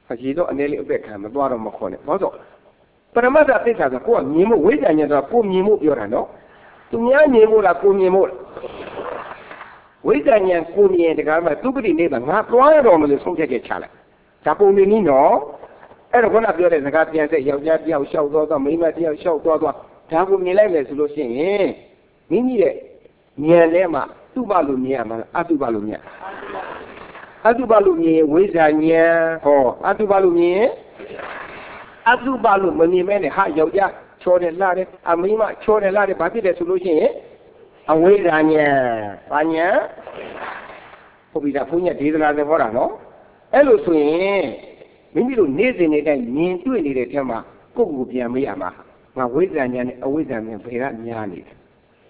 ရေတော့အနေလေးအပက်ခံမသွားတော့မခေါ်နဲ့ဘာလို့ပရမတ္ထသစ္စာဆိုကိုကမြင်မှုဝိဇ္ဇာဉာဏ်ဆိုတာကိုမြင်မှုပြောတာနော်သူများမြင်မှုလားကိုမြင်မှုလားဝိဇ္ဇာဉာဏ်ကိုမြင်တကားမှသူပတိနေပါငါသွားရတော့မလို့ဆုံးဖြတ်ချက်ချလိုက်ဒါပုံနေနီးနော်အဲ့တော့ခုနပြောတဲ့စကားပြန်ဆက်ယောက်ျားတယောက်လျှောက်သွားသွားမိန်းမတယောက်လျှောက်သွားသွားဒါကိုမြင်လိုက်မယ်ဆိုလို့ရှိရင်မိမိရဲ့ဉာဏ်ထဲမှာသူ့ဘလို့မြင်ရမှာအတုဘလို့မြင်အတုဘလို့မြင်ဝိဇ္ဇာဉာဏ်ဟောအတုဘလို့မြင်အတုဘလို့မမြင်မဲနဲ့ဟာယောက်ျားချောတယ်လှတယ်အမိန်းမချောတယ်လှတယ်ဘာဖြစ်တယ်ဆိုလို့ရှိရင်အဝိဇ္ဇာဉာဏ်ဘာဉာဏ်ဟုတ်ပြီဒါဘုန်းကြီးဒေသနာနဲ့ဟောတာနော်အဲ့လိုဆိုရင်မိမိတို့နေ့စဉ်နေ့တိုင်းမြင်တွေ့နေတဲ့ထဲမှာကိုယ့်ကိုယ်ပြန်မေးရမှာငါဝိဇ္ဇာဉာဏ်နဲ့အဝိဇ္ဇာဉာဏ်ဘယ်ကများနေလဲ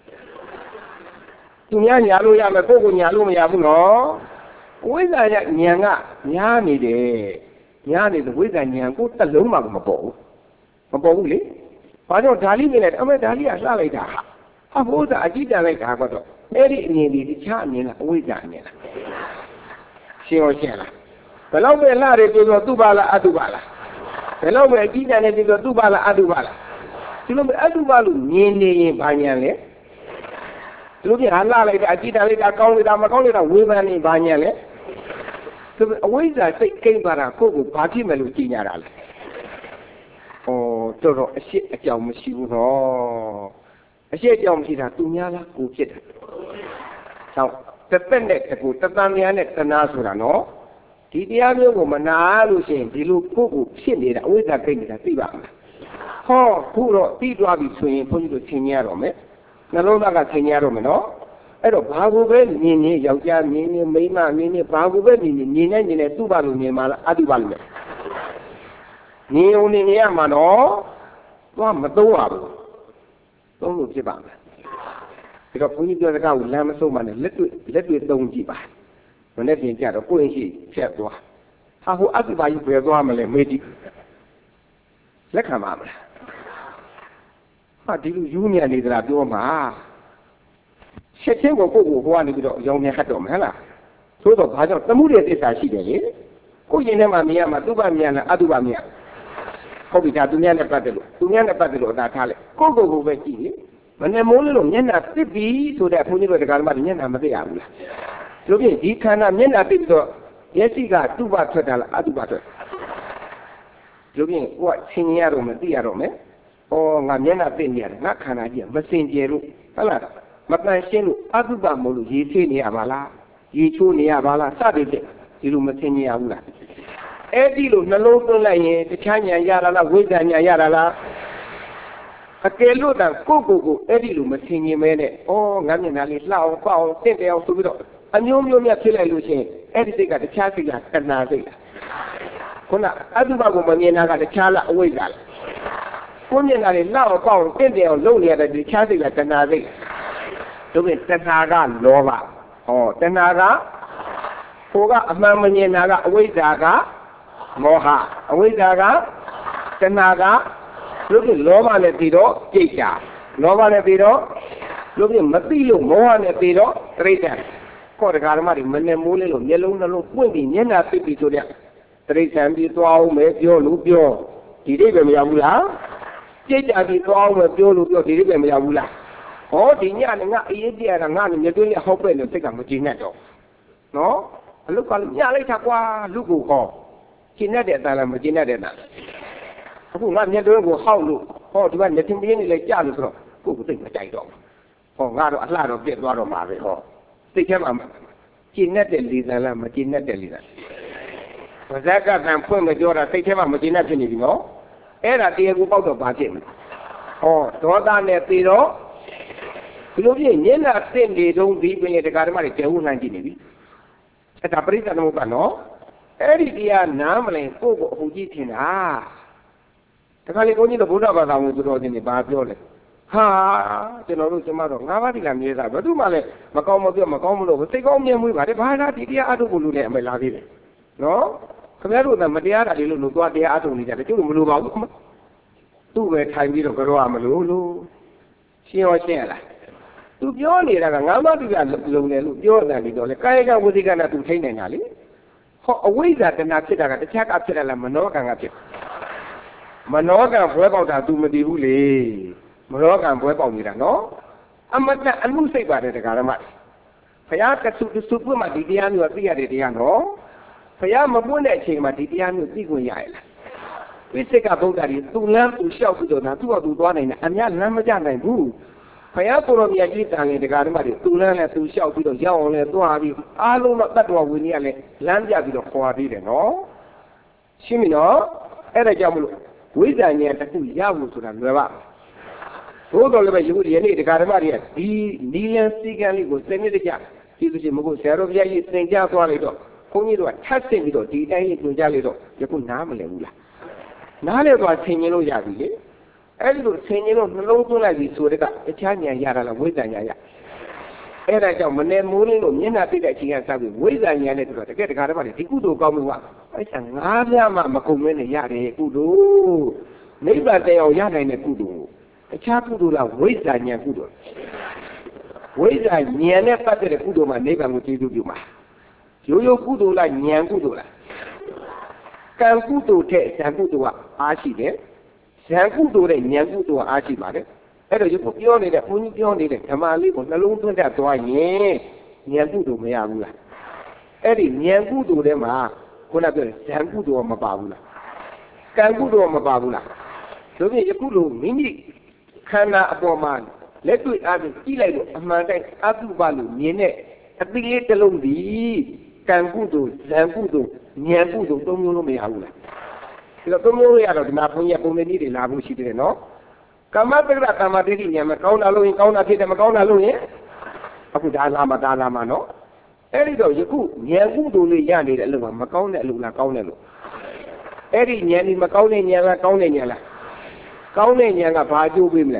သူများညာလို့ရမယ်ကိုယ့်ကိုညာလို့မရဘူးနော်ဝိဇ္ဇာဉာဏ်ကများနေတယ်များနေတယ်ဝိဇ္ဇာဉာဏ်ကိုတစ်လုံးမှမပေါ်ဘူးမပေါ်ဘူးလေဘာကြောင့်ဓာလိမြင်လိုက်အမေဓာလိကလှလိုက်တာဟာဘုရားအကြည့်တန်လိုက်တာကတော့အဲ့ဒီအမြင်ဒီတခြားအမြင်လားအဝိဇ္ဇာအမြင်လားရှင်းရောရှင်းလားဘယ်လောက်ပဲလှတယ်ပြောတော့သူ့ပါလားအတုပါလားဘယ်လောက်ပဲအကြည့်တန်နေပြောတော့သူ့ပါလားအတုပါလားဒီလိုမျိုးအတုပါလို့မြင်နေရင်ဘာညာလဲဒီလိုပြဟာလှလိုက်တာအကြည့်တန်လိုက်တာကောင်းလိုက်တာမကောင်းလိုက်တာဝေဖန်နေဘာညာလဲသူအဝိဇ္ဇာစိတ်ကိန်းပါတာကိုယ့်ကိုဘာဖြစ်မယ်လို့ကြည်ညာတာလဲဩတော်တော်အရှိအကြောင်းမရှိဘူးနော်အရှိအကြောင်းမရှိတာသူများလားကိုဖြစ်တယ်ဆောက်တစ်သက်နဲ့တကူတသံများနဲ့တနာဆိုတာနော်ဒီတရားမျိုးကိုမနာလို့ရှိရင်ဒီလိုကိုယ့်ကိုဖြစ်နေတာအဝိဇ္ဇာကိန်းနေတာသိပါမလားဟောခုတော့ပြီးသွားပြီဆိုရင်ဘုန်းကြီးတို့သင်ရတော့မယ်နှလုံးသားကသင်ရတော့မယ်နော်အဲ့တော့ဘာကိုပဲမြင်နေယောက်ျားမြင်နေမိန်းမမြင်နေဘာကိုပဲမြင်နေမြင်နေမြင်နေသူ့ဘာလို့မြင်မှာလားအတုပါလို့မြင်ုံနေရမှာနော်သွားမသုံးပါဘူးသုံးလို့ဖြစ်ပါမယ်ဒါတော့ဘုန်းကြီးပြောစကားကိုလမ်းမဆုံးပါနဲ့လက်တွေ့လက်တွေ့သုံးကြည့်ပါမနေ့ပြင်ကြတော့ကိုယ့်ရင်ရှိဖြတ်သွားဟာဟိုအတုပါကြီးဘယ်သွားမလဲမေးကြည့်လက်ခံပါမလားဟာဒီလိုယူနေနေသလားပြောမှာချက်ချင်းကိုကိုယ့်ကိုဟိုကနေပြီးတော့ရောင်မြတ်တော့မဟုတ်လားသို့တော့ဘာကြောင့်သမှုရဲ့သစ္စာရှိတယ်လေကိုယ့်ရင်ထဲမှာမြင်ရမှာသူ့ဘာမြင်လားအတုပါမြင်ဟုတ်ပြီဒါသူများနဲ့ပတ်သက်လို့သူများနဲ့ပတ်သက်လို့အသာထားလိုက်ကိုယ့်ကိုယ်ကိုပဲကြည့်လေမနဲ့မိုးလို့မျက်နှာတစ်ပြီးဆိုတဲ့ဘုန်းကြီးတို့တရားဓမ္မတွေမျက်နှာမသိရဘူးလားလို့ပြင်ဒီခန္ဓာမျက်နှာတစ်ပြီးတော့မျက်စိကတုပထွက်တာလားအတုပထွက်လို့ပြင်ကိုယ်ကဆင်ញရတော့မသိရတော့မယ်ဩငါမျက်နှာတစ်နေရတယ်ငါခန္ဓာကြီးမစင်ကြယ်လို့ဟုတ်လားမပန်ရှင်းလို့အတုပမလို့ရေသေးနေရပါလားရေချိုးနေရပါလားစသည်ဖြင့်ဒီလိုမဆင်ញရဘူးလားအဲ့ဒီလိုနှလုံးသွင်းလိုက်ရင်တခြားဉာဏ်ရတာလားဝိဇ္ဇာဉာဏ်ရတာလားအကယ်လို့တန်ကိုယ့်ကိုယ်ကိုအဲ့ဒီလိုမဆင်ញင်မဲနဲ့ဩငါမျက်နှာလေးလှအောင်ပေါအောင်တင့်တယ်အောင်ဆိုပြီးတော့အမျိုးမျိုးများဖြစ်လိုက်လို့ရှိရင်အဲ့ဒီစိတ်ကတခြားစိတ်ကတဏှာစိတ်လားခုနအတုပကိုမမြင်တာကတခြားလားအဝိဇ္ဇာလားကိုယ်မျက်နှာလေးလှအောင်ပေါအောင်တင့်တယ်အောင်လုပ်နေရတဲ့တခြားစိတ်ကတဏှာစိတ်တို့ပြင်တဏှာကလောဘဟောတဏှာကဟိုကအမှန်မမြင်တာကအဝိဇ္ဇာကမောဟအဝိဇ္ဇာကတဏှာကလို့ပြလောဘနဲ့ပြီးတော့ကြိတ်တာလောဘနဲ့ပြီးတော့လို့ပြမသိလို့မောဟနဲ့ပြီးတော့တိဋ္ဌံခေါ်တကာဓမ္မတွေမနဲ့မိုးလေးလို့မျက်လုံးနှလုံးပွင့်ပြီးမျက်နှာပိတ်ပြီးဆိုတဲ့တိဋ္ဌံပြီးသွားအောင်မယ်ပြောလို့ပြောဒီအိဗယ်မရဘူးလားကြိတ်တာပြီးသွားအောင်မယ်ပြောလို့ပြောဒီအိဗယ်မရဘူးလားဟောဒီညနဲ့ငါအေးပြရတာငါနဲ့မျက်တွင်းလေးဟောက်ပဲ့လို့စိတ်ကမကြည်နဲ့တော့နော်အလုတ်ကလည်းညလိုက်တာကွာလူကိုခေါ်ကျင်တဲ့အတန်လားမကျင်တဲ့အတန်အခုငါမျက်တွင်းကိုဟောက်လို့ဟောဒီကမျက်ထင်းပြင်းနေလဲကြာလို့ဆိုတော့ကိုယ်ကိုသိမကြိုက်တော့ဟောငါတော့အလှတော့ပြက်သွားတော့မှာပဲဟောသိချင်မှာကျင်တဲ့လေသံလားမကျင်တဲ့လေသံဘာဇက်ကတန်ဖွင့်မပြောတာသိချင်မှာမကျင်တဲ့ဖြစ်နေပြီနော်အဲ့ဒါတရားကိုပေါက်တော့ဘာဖြစ်မလဲဟောဒေါသနဲ့ပြီးတော့ဒီလိုပြည့်ညနာတင့်နေတုံးဒီပင်တရားဓမ္မတွေကျေဝနိုင်ကြည့်နေပြီအဲ့ဒါပရိစ္ဆေသမုပ္ပါနော်အဲ့ဒီတရားနားမလဲကိုယ့်ကိုအပူကြီးထင်တာတခါလေဘုန်းကြီးတို့ဗုဒ္ဓဘာသာဝင်သူတော်စင်တွေဘာပြောလဲဟာကျွန်တော်တို့ကျမတို့ငါးပါးတိလာမြဲတာဘယ်သူမှလည်းမကောင်းမပြောမကောင်းမလို့စိတ်ကောင်းမြဲမွေးပါတယ်ဘာသာဒီတရားအထုပ်ကိုလူနဲ့အမေလာသေးတယ်နော်ခင်ဗျားတို့ကမတရားတာတွေလို့လို့သွားတရားအထုပ်နေကြတယ်ကျုပ်မလို့ပါဘူးသူ့ပဲထိုင်ပြီးတော့ကြောရမလို့လို့ရှင်းရောရှင်းရလားသူပြောနေတာကငါးပါးတိလာလုံတယ်လို့ပြောတယ်ပြီးတော့လေကာယကဝစီကနာသူထိနေညာလေဟဟောအဝိဇ္ဇာတဏှာဖြစ်တာကတခြားကဖြစ်တယ်လားမနောကံကဖြစ်မနောကံဘွဲပေါက်တာ तू မတည်ဘူးလေမနောကံဘွဲပေါက်နေတာနော်အမတအမှုစိတ်ပါတယ်တရားဓမ္မဘုရားကစုစုပွင့်မှဒီတရားမျိုးသိရတဲ့တရားနော်ဘုရားမပွင့်တဲ့အချိန်မှာဒီတရားမျိုးသိခွင့်ရရလားဝိသိကဗုဒ္ဓကြီးသူလမ်းသူလျှောက်ပြီးတော့ဒါသူ့ဟာသူသွားနိုင်တယ်အများလမ်းမကြနိုင်ဘူးဘုရားကိုရောမြတ်ကြီးတန်ရင်တရားဓမ္မတွေသူလမ်းနဲ့သူလျှောက်ပြီးတော့ရောက်အောင်လဲသွားပြီးအားလုံးတော့တတ္တဝဝိနည်းကလည်းလမ်းပြပြီးတော့ခေါ်ပြီးတယ်နော်ရှင်းပြီနော်အဲ့ဒါကြောင့်မလို့ဝိဇ္ဇာဉာဏ်တစ်ခုရဖို့ဆိုတာလွယ်ပါဘို့တော်လည်းပဲယခုဒီနေ့တရားဓမ္မတွေကဒီနီလန်စည်းကမ်းလေးကိုစနစ်တကျဒီလိုချင်းမဟုတ်ဆရာတော်ဘုရားကြီးသင်ကြားသွားလိုက်တော့ဘုန်းကြီးတို့ကထပ်ဆင့်ပြီးတော့ဒီတိုင်းကြီးသင်ကြားလိုက်တော့ယခုနားမလည်ဘူးလားနားလဲသွားဆင်ញင်လို့ရပြီလေအဲ့ဒီလိုဆင်ញင်လို့နှလုံးသွင်းလိုက်ပြီဆိုတဲ့ကတခြားဉာဏ်ရတာလားဝိဇ္ဇာဉာဏ်ရအဲ့ဒါကြောင့်မနေမိုးလင်းလို့မျက်နှာပြတဲ့အချိန်ကစပြီးဝိဇ္ဇာဉာဏ်နဲ့တူတော့တကယ်တရားဓမ္မတွေဒီကုသိုလ်ကောင်းမှုကအဲ့ဒါငါးပြားမှမကုန်မင်းနဲ့ရတယ်ကုသိုလ်နိဗ္ဗာန်တရားရနိုင်တဲ့ကုသိုလ်တခြားကုသိုလ်လားဝိဇ္ဇာဉာဏ်ကုသိုလ်ဝိဇ္ဇာဉာဏ်နဲ့ပတ်သက်တဲ့ကုသိုလ်မှာနိဗ္ဗာန်ကိုကျေးဇူးပြုမှာရိုးရိုးကုသိုလ်လားဉာဏ်ကုသိုလ်လားကံကုသိုလ်တဲ့ဇံကုသိုလ်ကအားရှိတယ်ဇံကုသိုလ်တဲ့ဉာဏ်ကုသိုလ်ကအားရှိပါတယ်အဲ့တော့ယခုပြောနေတဲ့ဘုန်းကြီးပြောနေတဲ့ဓမ္မလေးကိုနှလုံးသွင်းတတ်သွားရင်ဉာဏ်ကုသိုလ်မရဘူးလားအဲ့ဒီဉာဏ်ကုသိုလ်ထဲမှာခုနပြောတဲ့ဇံကုသိုလ်ကမပါဘူးလားကံကုသိုလ်ကမပါဘူးလားဒါဖြင့်ယခုလိုမိမိခန္ဓာအပေါ်မှာလက်တွေ့အားဖြင့်ကြည့်လိုက်လို့အမှန်တိုင်းအတုပလို့မြင်တဲ့အတိလေးတစ်လုံးဒီကံကုသိုလ်ဇံကုသိုလ်ဉာဏ်ကုသိုလ်သုံးမျိုးလုံးမရဘူးလားဒီတော့သုံးမျိုးရတော့ဒီမှာဘုန်းကြီးပုံစံကြီးတွေလာဖို့ရှိတယ်နော်ကာမတက္ကကာမဒိဋ္ဌိဉာဏ်မှာကောင်းတာလို့ရင်ကောင်းတာဖြစ်တယ်မကောင်းတာလို့ရင်အခုဒါလာမှာဒါလာမှာနော်အဲ့ဒီတော့ယခုဉာဏ်ကုသိုလ်လေးရနေတဲ့အလုပ်မှာမကောင်းတဲ့အလုပ်လားကောင်းတဲ့လို့အဲ့ဒီဉာဏ်ဒီမကောင်းတဲ့ဉာဏ်လားကောင်းတဲ့ဉာဏ်လားကောင်းတဲ့ဉာဏ်ကဘာအကျိုးပေးမလဲ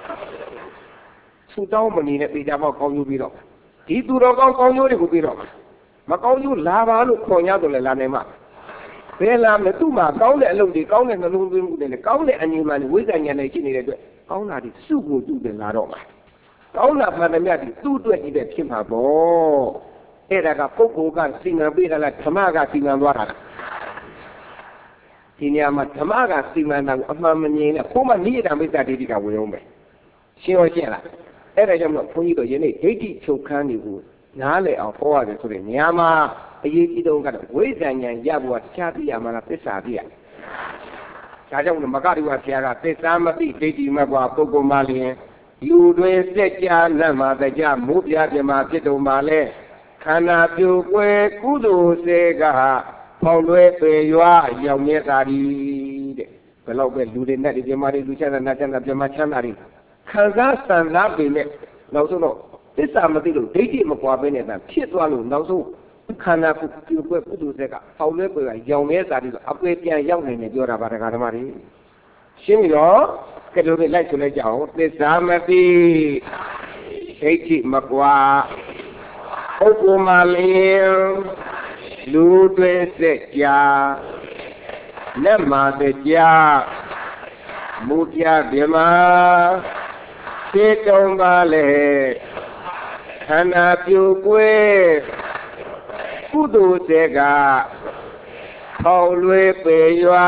ဆူတောင်းမနေတဲ့ပေကြပေါက်ကောင်းကျိုးပြီးတော့ဒီသူတော်ကောင်းကောင်းကျိုးတွေကိုပြီးတော့မကောင်းကျိုးလာပါလို့ခေါ်ရတော့လေလာနိုင်မှာဘယ်လာမလဲသူ့မှာကောင်းတဲ့အလုပ်တွေကောင်းတဲ့နှလုံးသွင်းမှုတွေနဲ့ကောင်းတဲ့အငြိမ်းမှန်ဝိဇ္ဇာဉာဏ်နဲ့ရှိနေတဲ့အတွက်ကောင်းတာဒီစုကိုသူ့တယ်လာတော့မှာကောင်းတာမှန်တယ်မြတ်ဒီသူ့အတွက်ကြီးပဲဖြစ်မှာပေါ့အဲ့ဒါကပုဂ္ဂိုလ်ကစီမံပေးတာလားဓမ္မကစီမံသွားတာလားဒီနေရာမှာဓမ္မကစီမံတာကိုအမှန်မမြင်နဲ့ဘုမနိယတမိစ္ဆာဒိဋ္ဌိကဝင်အောင်ပဲရှင်းရောရှင်းလားအဲ့ဒါကြောင့်မလို့ဘုန်းကြီးတို့ယနေ့ဒိဋ္ဌိချုပ်ခန်းတွေကိုနားလည်အောင်ဟောရတယ်ဆိုတဲ့နေရာမှာအရေးကြီးဆုံးကတော့ဝိဇ္ဇာဉာဏ်ရဖို့ကတခြားသိရမှာလားသစ္စာသိရဒါကြောင့်မကရိဝဆရာကသစ္စာမသိဒိဋ္ဌိမကွာပုဂ္ဂိုလ်မှလျင်လူတွေစက်ကြလက်မှာတကြမိုးပြပြမှာဖြစ်တော်မှာလဲခန္ဓာပြိုကွယ်ကုသိုလ်စေကပေါင်းလွဲပေရွာရောက်မြဲတာဒီတဲ့ဘယ်တော့ပဲလူတွေနဲ့ဒီပြမတွေလူချမ်းသာနတ်ချမ်းသာပြမချမ်းသာတွေခံစားဆန္ဒပေမဲ့နောက်ဆုံးတော့သစ္စာမသိလို့ဒိဋ္ဌိမကွာပဲနေတာဖြစ်သွားလို့နောက်ဆုံးခန္ဓာကိုပြိုကွယ်ကုသိုလ်စက်ကပေါင်းလွဲပေရွာရောက်မြဲတာဒီဆိုအပေပြန်ရောက်နေတယ်ပြောတာပါတရားဓမ္မတွေရှင်းပြီနော်ကဲလို့လိုက်ဆိုလိုက်ကြအောင်သစ္စာမသိဒိဋ္ဌိမကွာပုဂ္ဂိုလ်မှလျင်လူတွေစက်ကြလက်မှာတကြမူပြပြမစေတုံးပါလေခန္ဓာပြိုကွယ်ကုသိုလ်စက်ကပေါလွေပေရွာ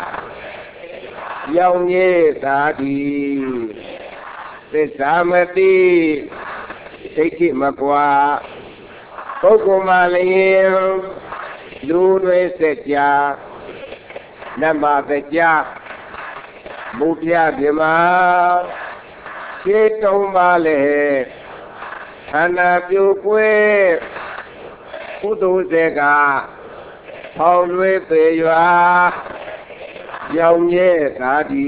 ရောက်မြဲတာဒီသစ္စာမသိဒိဋ္ဌိမကွာပုဂ္ဂိုလ်မှလျင်လူတွေစက်ကြလက်မှာကြမူပြပြမစေတုံးပါလေခန္ဓာပြိုကွယ်ကုသိုလ်စက်ကပေါလွေပေရွာရောက်မြဲတာဒီ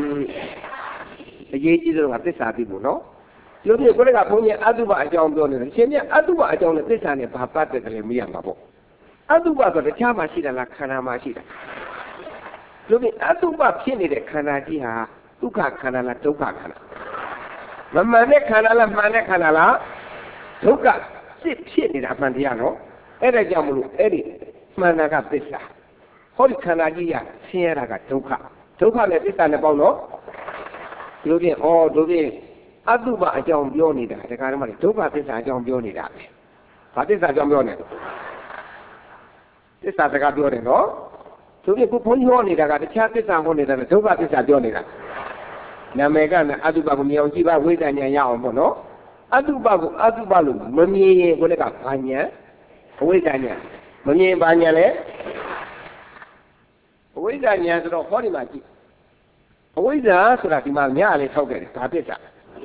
အရေးကြီးဆုံးကသစ္စာသိဖို့နော်ဒီလိုမျိုးကိုယ်ကဘုန်းကြီးအတုပအကြောင်းပြောနေတယ်ရှင်မြတ်အတုပအကြောင်းနဲ့သစ္စာနဲ့ဘာပတ်သက်တယ်လဲမေးရမှာပေါ့အတုပဆိုတခြားမှာရှိတာလားခန္ဓာမှာရှိတာဒီလိုမျိုးအတုပဖြစ်နေတဲ့ခန္ဓာကြီးဟာဒုက္ခခန္ဓာလားဒုက္ခခန္ဓာမမှန်တဲ့ခန္ဓာလားမှန်တဲ့ခန္ဓာလားဒုက္ခစစ်ဖြစ်နေတာမှန်တရားနော်အဲ့ဒါကြောင့်မလို့အဲ့ဒီမှန်တာကသစ္စာဟောဒီခန္ဓာကြီးရဆင်းရဲတာကဒုက္ခဒုက္ခနဲ့သစ္စာနဲ့ပေါင်းတော့ဒီလိုပြင်ဩတို့ပြင်အတုပအကြောင်းပြောနေတာဒါကြမ်းမလို့ဒုက္ခသစ္စာအကြောင်းပြောနေတာပဲဘာသစ္စာအကြောင်းပြောနေသစ္စာစကားပြောတယ်နော်သူကကိုဘုန်းကြီးဟောနေတာကတခြားသစ္စာဟောနေတာဒုက္ခသစ္စာပြောနေတာနာမည်ကနဲ့အတုပကိုမြင်အောင်ကြည့်ပါဝိဇ္ဇာဉာဏ်ရအောင်ပေါ့နော်အတုပကိုအတုပလို့မမြင်ရင်ကိုလည်းကဘာဉာဏ်အဝိဇ္ဇာဉာဏ်မမြင်ဘာဉာဏ်လဲအဝိဇ္ဇာဉာဏ်ဆိုတော့ဟောဒီမှာကြည့်အဝိဇ္ဇာဆိုတာဒီမှာမြားလေးထောက်ခဲ့တယ်ဒါသစ္စာ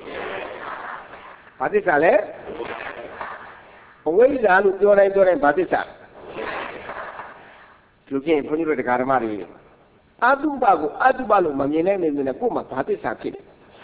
ဘာသစ္စာလဲအဝိဇ္ဇာလို့ပြောတိုင်းပြောတိုင်းဘာသစ္စာလူချင်းဘုန်းကြီးတို့တရားဓမ္မတွေအတုပကိုအတုပလို့မမြင်နိုင်နေနေကို့မှာဘာသစ္စာဖြစ်လဲ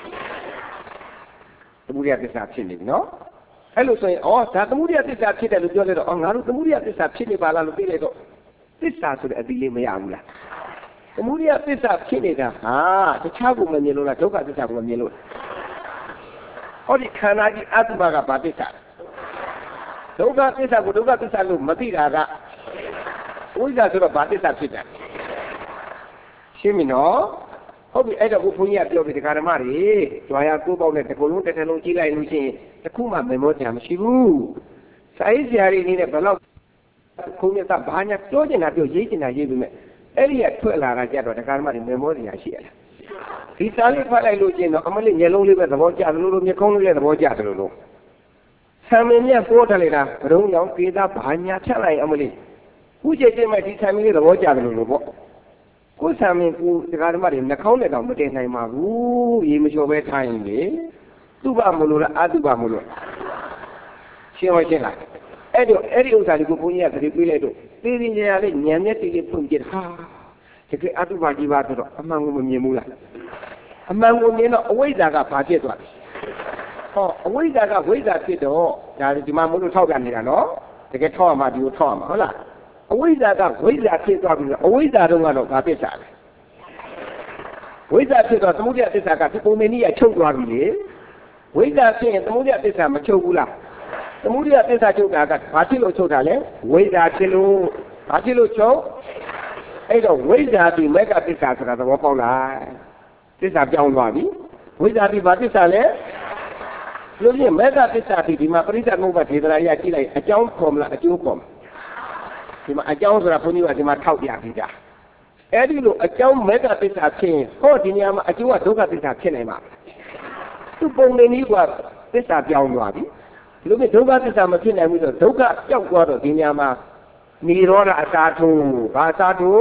သမုဒယသစ္စာဖြစ်နေပြီနော်အဲ့လိုဆိုရင်ဩဒါသမုဒယသစ္စာဖြစ်တယ်လို့ပြောလိုက်တော့ဩငါတို့သမုဒယသစ္စာဖြစ်နေပါလားလို့သိလိုက်တော့သစ္စာဆိုတဲ့အတိလေးမရဘူးလားသမုဒယသစ္စာဖြစ်နေတာဟာတခြားကိုမမြင်လို့လားဒုက္ခသစ္စာကိုမမြင်လို့ဟောဒီခန္ဓာကြီးအတုပကဘာသစ္စာဒုက္ခသစ္စာကိုဒုက္ခသစ္စာလို့မသိတာကဝိဇ္ဇာဆိုတော့ဘာသစ္စာဖြစ်တာရှင်းပြီနော်ဟုတ်ပြီအဲ့တော့ဘုန်းကြီးကပြောပြီးတရားဓမ္မတွေကြွားရကိုးပေါက်နဲ့တစ်ခုလုံးတစ်ထလုံးကြည့်လိုက်လို့ရှိရင်တစ်ခုမှမမောကြမရှိဘူးစာရေးဆရာတွေနေနဲ့ဘယ်တော့ခုံးမြတ်ဘာညာပြောချင်တာပြောရေးချင်တာရေးပြီးမဲ့အဲ့ဒီကထွက်လာတာကြတော့တရားဓမ္မတွေမေမောစရာရှိရလားဒီစာလေးဖတ်လိုက်လို့ရှိရင်တော့အမလေးမျက်လုံးလေးပဲသဘောကျတယ်လို့လို့မျက်ခုံးလေးလည်းသဘောကျတယ်လို့လို့ဆံမင်းမြတ်ပိုးတယ်လေလားဘုံကြောင့်ကေတာဘာညာဖြတ်လိုက်အမလေးခုချိန်ချင်းမဲ့ဒီဆံမင်းလေးသဘောကျတယ်လို့လို့ပေါ့ကိုယ်ဆံမင်းကိုတရားဓမ္မတွေနှာခေါင်းနဲ့တော့မတင်နိုင်ပါဘူးရေမလျှော်ပဲထားရင်လေသူ့ဘာမလို့လားအတုဘာမလို့ရှင်းမရှင်းလားအဲ့တော့အဲ့ဒီဥစ္စာတွေကိုဘုန်းကြီးကသတိပေးလိုက်တော့သိသိညာလေးဉာဏ်နဲ့တည်တည်ဖွင့်ပြဟာတကယ်အတုဘာဒီပါဆိုတော့အမှန်ကိုမမြင်ဘူးလားအမှန်ကိုမြင်တော့အဝိဇ္ဇာကဘာဖြစ်သွားလဲဟောအဝိဇ္ဇာကဝိဇ္ဇာဖြစ်တော့ဒါဒီမှာမလို့ထောက်ပြန်နေတာနော်တကယ်ထောက်ရမှာဒီကိုထောက်ရမှာဟုတ်လားအဝိဇ္ဇာကဝိဇ္ဇာဖြစ်သွားပြီအဝိဇ္ဇာတော့ကတော့ဘာသစ္စာလဲဝိဇ္ဇာဖြစ်တော့သမုဒယသစ္စာကဒီပုံမင်းကြီးကချုပ်သွားပြီလေဝိဇ္ဇာဖြစ်ရင်သမုဒယသစ္စာမချုပ်ဘူးလားသမုဒယသစ္စာချုပ်တာကဘာဖြစ်လို့ချုပ်တာလဲဝိဇ္ဇာဖြစ်လို့ဘာဖြစ်လို့ချုပ်အဲ့တော့ဝိဇ္ဇာဒီမေကသစ္စာဆိုတာသဘောပေါက်လားသစ္စာပြောင်းသွားပြီဝိဇ္ဇာဒီဘာသစ္စာလဲလို့ပြမေကသစ္စာဒီဒီမှာပရိစ္ဆေသမုပ္ပါဒေသရာကြည့်လိုက်အကြောင်းပေါ်မလားအကျိုးပေါ်မလားဒီမှာအကြောင်းဆိုတာဘုန်းကြီးကဒီမှာထောက်ပြပြီးတာအဲ့ဒီလိုအကြောင်းမေကသစ္စာဖြစ်ရင်ဟောဒီနေရာမှာအကျိုးကဒုက္ခသစ္စာဖြစ်နိုင်မှာသူပုံနေနည်းကသစ္စာပြောင်းသွားပြီလို့ပြဒုက္ခသစ္စာမဖြစ်နိုင်ဘူးဆိုဒုက္ခပျောက်သွားတော့ဒီနေရာမှာနိရောဓအစာထုဘာအစာထု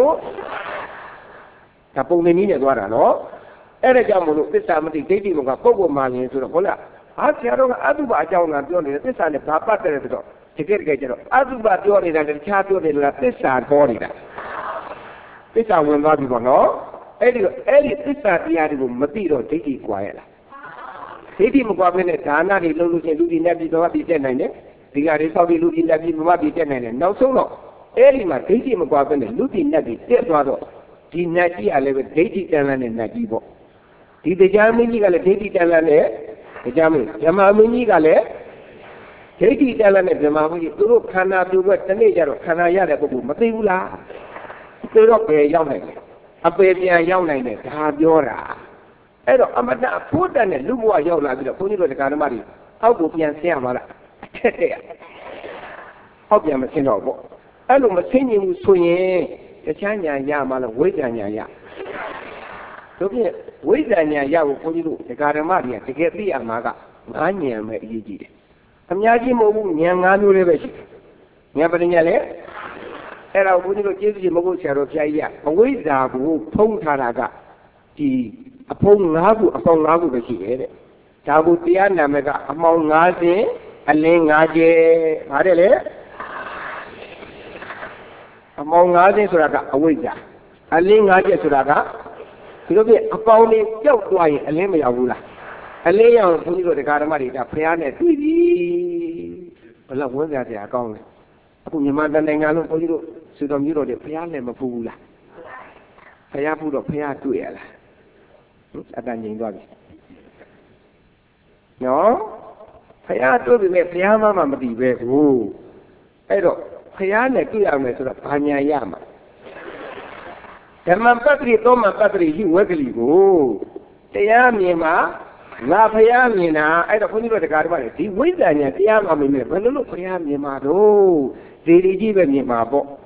ဒါပုံနေနည်းနဲ့သွားတာနော်အဲ့ဒါကြောင့်မလို့သစ္စာမတိဒိဋ္ဌိမကပုဂ္ဂိုလ်မှရင်ဆိုတော့ဟုတ်လားဟာဆရာတော်ကအတုပအကြောင်းကပြောနေတယ်သစ္စာနဲ့ဘာပတ်တယ်ဆိုတော့တကယ်တကယ်ကျတော့အတုပပြောနေတာတခြားပြောနေလို့သစ္စာပေါ်နေတာသစ္စာဝင်သွားပြီပေါ့နော်အဲ့ဒီအဲ့ဒီသစ္စာတရားတွေကိုမသိတော့ဒိဋ္ဌိကွာရလားဒိဋ္ဌိမကွာဘဲနဲ့ဒါနတွေလုပ်လို့ချင်းလူကြီးနဲ့ပြည်တော်ကပြည်တက်နိုင်တယ်ဒီကတွေဆောက်ပြီးလူကြီးနဲ့ပြည်မပြည်တက်နိုင်တယ်နောက်ဆုံးတော့အဲ့ဒီမှာဒိဋ္ဌိမကွာဘဲနဲ့လူကြီးနဲ့ပြည်တက်သွားတော့ဒီနတ်ကြီးကလည်းပဲဒိဋ္ဌိတန်လန်းတဲ့နတ်ကြီးပေါ့ဒီတရားမင်းကြီးကလည်းဒိဋ္ဌိတန်လန်းတဲ့တရားမင်းဓမ္မမင်းကြီးကလည်းဒိဋ္ဌိတန်လန်းတဲ့ဓမ္မမင်းကြီးသူတို့ခန္ဓာပြုတ်တနေ့ကျတော့ခန္ဓာရတဲ့ပုဂ္ဂိုလ်မသိဘူးလားသူတော့ပဲရောက်နိုင်တယ်အပေပြန်ရောက်နိုင်တယ်ဒါပြောတာအဲ့တော့အမတအဖို့တန်တဲ့လူဘဝရောက်လာပြီးတော့ဘုန်းကြီးတို့တရားဓမ္မတွေအောက်ကိုပြန်ဆင်းရမှာလားအထက်တဲ့ဟောက်ပြန်မဆင်းတော့ဘူးအဲ့လိုမဆင်းနိုင်ဘူးဆိုရင်တခြားညာရမှာလားဝိဇ္ဇာညာရတို့ဖြင့်ဝိဇ္ဇာညာရကိုဘုန်းကြီးတို့တရားဓမ္မတွေကတကယ်သိရမှာကငါးဉာဏ်ပဲအရေးကြီးတယ်အများကြီးမဟုတ်ဘူးဉာဏ်ငါးမျိုးလေးပဲရှိတယ်ဉာဏ်ပညာလေအဲ့တော့ဘုန်းကြီးတို့ကျေးဇူးရှင်မဟုတ်ဆရာတော်ဘုရားကြီးကအဝိဇ္ဇာကိုဖုံးထားတာကဒီအဖုံး၅ခုအပေါင်း၅ခုပဲရှိတယ်တဲ့ဒါကိုတရားနာမည်ကအမောင်၅ဆင်းအလင်း၅ကျဲဗါတယ်လေအမောင်၅ဆင်းဆိုတာကအဝိဇ္ဇာအလင်း၅ကျဲဆိုတာကဒီလိုပြအပေါင်းလေးကြောက်သွားရင်အလင်းမရောက်ဘူးလားအလင်းရောက်ဘုန်းကြီးတို့တရားဓမ္မတွေကဖះနဲ့တွေ့ပြီဘယ်လောက်ဝန်းစရာတရားကောင်းလဲအခုမြန်မာနိုင်ငံလုံးဘုန်းကြီးတို့စုတော်မျိုးတော်တွေဖះနဲ့မဖူးဘူးလားဖះဖူးတော့ဖះတွေ့ရလားအတန်ငြိမ်သွားပြီနော်ဖះတွေ့ပြီမဲ့ဖះမှမမတည်ပဲဘူးအဲ့တော့ဖះနဲ့တွေ့ရမယ်ဆိုတော့ဘာညာရမှာဓမ္မပတ္တိသောမပတ္တိဟိဝက်ကလီကိုတရားမြင်မှာငါဖះမြင်တာအဲ့တော့ဘုန်းကြီးတို့တရားဓမ္မတွေဒီဝိဇ္ဇာညာတရားမှမမြင်ဘယ်လိုလုပ်ဖះမြင်မှာတော့ဒီဒီကြီးပဲမြင်မှာပေါ့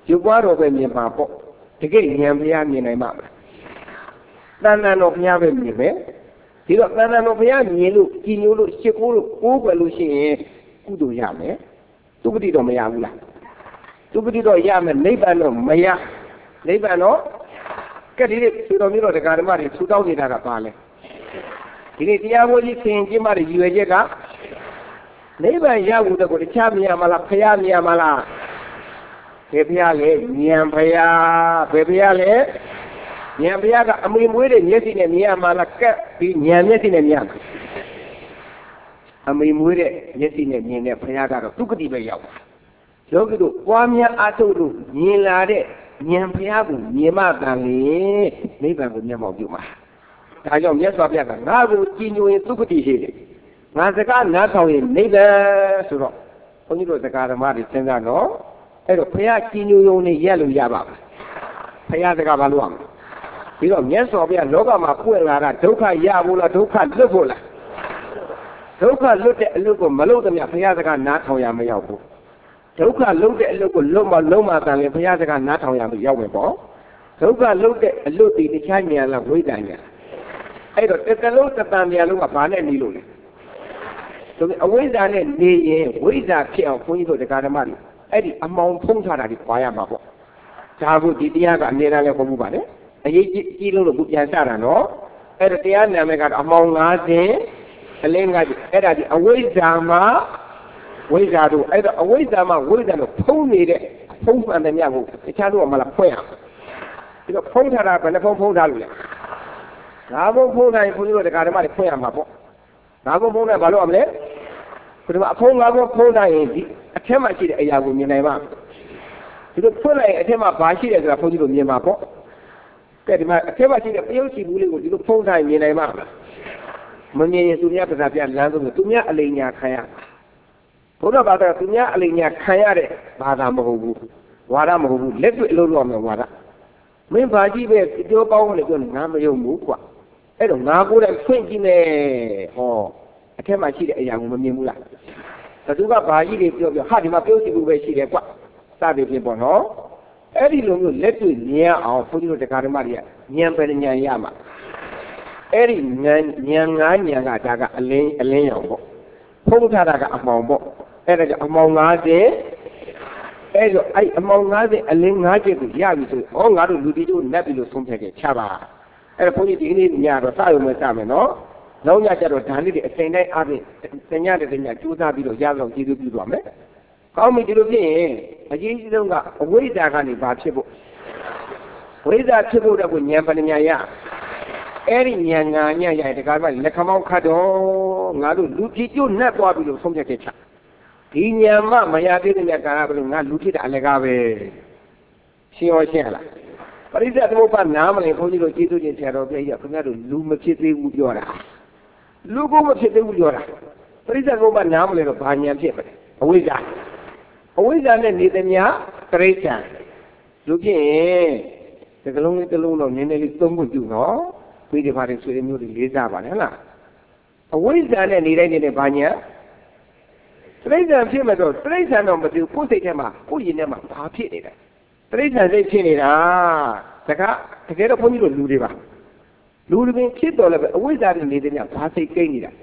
ရုပ်ပွားတော်ပဲမြင်မှာပေါ့တကယ်ဉာဏ်ဘုရားမြင်နိုင်မှာတဏ္ဍာတော်ဘုရားပဲမြင်မယ်ဒီတော့တဏ္ဍာတော်ဘုရားမြင်လို့ကြည်ညိုလို့ရှ िख ိုးလို့ကိုးကွယ်လို့ရှိရင်ကုသိုလ်ရမယ်သူပတိတော့မရဘူးလားသူပတိတော့ရမယ်နိဗ္ဗာန်တော့မရနိဗ္ဗာန်တော့ကဲဒီနေ့သူတော်မျိုးတော်တရားဓမ္မတွေထူတောင်းနေတာကပါလဲဒီနေ့တရားဝကြီးဆင်ကျင်းမှတဲ့ရည်ရွယ်ချက်ကနိဗ္ဗာန်ရဖို့တော့တခြားမြင်ရမလားဖရာမြင်ရမလားဘယ်ဖရာလဲဉာဏ်ဖရာဘယ်ဖရာလဲဉာဏ်ဖရာကအမေမွေးတဲ့မျက်စိနဲ့မြင်ရမလားကက်ပြီးဉာဏ်မျက်စိနဲ့မြင်ရမှာအမေမွေးတဲ့မျက်စိနဲ့မြင်တဲ့ဖရာကတော့ဒုက္ခတိပဲရောက်ယောဂီတို့ပွားများအထုတ်လို့မြင်လာတဲ့ဉာဏ်ဖရာကိုမြင်မှတန်လေနိဗ္ဗာန်ကိုမျက်မှောက်ပြုမှာဒါကြောင့်မြတ်စွာဘုရားကငါ့ကိုကြည်ညိုရင်ဒုက္ခတိရှိတယ်ငါစကားနားထောင်ရင်နိဗ္ဗာန်ဆိုတော့ဘုန်းကြီးတို့စကားဓမ္မတွေစဉ်းစားတော့အဲ့တော့ဘုရားကြည်ညိုယုံနဲ့ရက်လို့ရပါမယ်ဘုရားစကားဘာလို့ရမလဲပြီးတော့မြတ်စွာဘုရားလောကမှာပွင့်လာတာဒုက္ခရဖို့လားဒုက္ခလွတ်ဖို့လားဒုက္ခလွတ်တဲ့အလုပ်ကိုမလုပ်သမျှဘုရားစကားနားထောင်ရမရောက်ဘူးဒုက္ခလွတ်တဲ့အလုပ်ကိုလုံးမလုံးမတန်ရင်ဘုရားစကားနားထောင်ရမရောက်မယ်ပေါ့ဒုက္ခလွတ်တဲ့အလုပ်ဒီတခြားဉာဏ်လားဝိဒ္ဒဉာဏ်အဲ့တော့တစ်တလုံးတစ်တန်ဉာဏ်လုံးကဘာနဲ့နေလို့လဲဆိုပြီးအဝိဇ္ဇာနဲ့နေရင်ဝိဇ္ဇာဖြစ်အောင်ဘုန်းကြီးတို့တရားဓမ္မတွေအဲ့ဒီအမောင်ဖုံးထားတာတွေခွာရမှာပေါ့ဒါကိုဒီတရားကအမြဲတမ်းလည်းခေါ်မှုပါလေအရေးကြီးလို့လို့ခုပြန်စတာနော်အဲ့ဒါတရားနာမည်ကတော့အမောင်၅ဆင်းအလင်း၅ဆင်းအဲ့ဒါဒီအဝိဇ္ဇာမှာဝိဇ္ဇာတို့အဲ့တော့အဝိဇ္ဇာမှာဝိဇ္ဇာတို့ဖုံးနေတဲ့ဖုံးမှန်တယ်မြတ်ကိုတခြားတို့ကမလားဖွင့်အောင်ဒီတော့ဖုံးထားတာဘယ်နှဖုံးဖုံးထားလို့လဲငါဘုံဖုံးတိုင်းဘုန်းကြီးတို့တရားဓမ္မတွေဖွင့်ရမှာပေါ့ငါဘုံဖုံးတိုင်းဘာလို့ရမလဲဒီမှာအဖုံးငါဘုံဖုံးတိုင်းဒီအထက်မှာရှိတဲ့အရာကိုမြင်နိုင်မှာဒီလိုဖွင့်လိုက်အထက်မှာဘာရှိတယ်ဆိုတာဘုန်းကြီးတို့မြင်မှာပေါ့ကဲဒီမှာအထက်မှာရှိတဲ့ပယုတ်စီဘူးလေးကိုဒီလိုဖုံးတိုင်းမြင်နိုင်မှာမမြင်ရင်သူများပဇာပြလမ်းဆုံးသူများအလိညာခံရဘုရားဘာသာသူများအလိညာခံရတဲ့ဘာသာမဟုတ်ဘူးဝါဒမဟုတ်ဘူးလက်တွေ့အလုပ်လုပ်ရမယ်ဝါဒမင်းဘာကြည့်ပဲပြောပေါင်းလို့ပြောငါမယုံဘူးကွာအဲ့တော့ငါကိုယ်တိုင်ဖွင့်ကြည့်မယ်ဟောအထက်မှာရှိတဲ့အရာကိုမမြင်ဘူးလားဘသူကဘာကြီးတွေပြောပြောဟာဒီမှာပြုတ်စီဘူးပဲရှိတယ်ကွာစသည်ဖြင့်ပေါ့နော်အဲ့ဒီလိုမျိုးလက်တွေ့မြင်အောင်ဘုန်းကြီးတို့တရားဓမ္မတွေကဉာဏ်ပဲဉာဏ်ရမှာအဲ့ဒီဉာဏ်ဉာဏ်ငါးဉာဏ်ကဒါကအလင်းအလင်းရောင်ပေါ့ဖုံးထားတာကအမောင်ပေါ့အဲ့ဒါကြောင့်အမောင်၅ဆင်းအဲ့တော့အဲ့အမောင်၅ဆင်းအလင်း၅ချက်ကိုရပြီဆိုဩငါတို့လူတီတို့နတ်ပြီလို့ဆုံးဖြတ်ခဲ့ချပါအဲ့ဒါဘုန်းကြီးဒီနေ့ညတော့စရုံနဲ့စမယ်နော်နောက်ညကျတော့ဓာန်လေးတွေအချိန်တိုင်းအားဖြင့်သင်ညတဲ့သင်ညကြိုးစားပြီးတော့ရအောင်ကျေးဇူးပြုသွားမယ်ကောင်းပြီဒီလိုဖြစ်ရင်အကြီးကြီးဆုံးကအဝိဇ္ဇာကနေဘာဖြစ်ဖို့ဝိဇ္ဇာဖြစ်ဖို့တော့ကိုဉာဏ်ပညာရအဲ့ဒီဉာဏ်ငါညရရတကားမှလက်ခမောင်းခတ်တော့ငါတို့လူဖြစ်ကျိုးနှက်သွားပြီးလို့ဆုံးဖြတ်ခဲ့ချဒီဉာဏ်မှမရသေးတဲ့ကာရဘလို့ငါလူဖြစ်တာအလကားပဲရှင်းရောရှင်းဟလားပရိစ္ဆေသမုပ္ပါနားမလင်ဘုန်းကြီးတို့ကျေးဇူးတင်ဆရာတော်ပြည့်ရခင်ဗျားတို့လူမဖြစ်သေးဘူးပြောတာလူကိုမဖြစ်သေးဘူးပြောတာပရိစ္ဆေသမုပ္ပါနားမလင်တော့ဘာဉာဏ်ဖြစ်မလဲအဝိဇ္ဇာအဝိဇ္ဇာနဲ့နေသမျှတရိစ္ဆာန်လူဖြစ်ရင်ဒီကလုံးလေးတစ်လုံးတော့နည်းနည်းလေးသုံးဖို့ပြုနော်ပြီးဒီပါတွေဆွေမျိုးတွေလေးစားပါနဲ့ဟလားအဝိဇ္ဇာနဲ့နေတိုင်းနေတဲ့ဘာညာတရိစ္ဆာန်ဖြစ်မဲ့တော့တရိစ္ဆာန်တော့မသိဘူးကိုယ်စိတ်ထဲမှာကိုယ်ရင်ထဲမှာဘာဖြစ်နေတယ်တရိစ္ဆာန်စိတ်ဖြစ်နေတာတခါတကယ်တော့ဘုန်းကြီးတို့လူတွေပါလူတွေပင်ဖြစ်တော်လည်းပဲအဝိဇ္ဇာနဲ့နေတဲ့ညဘာစိတ်ကိန်းနေတာ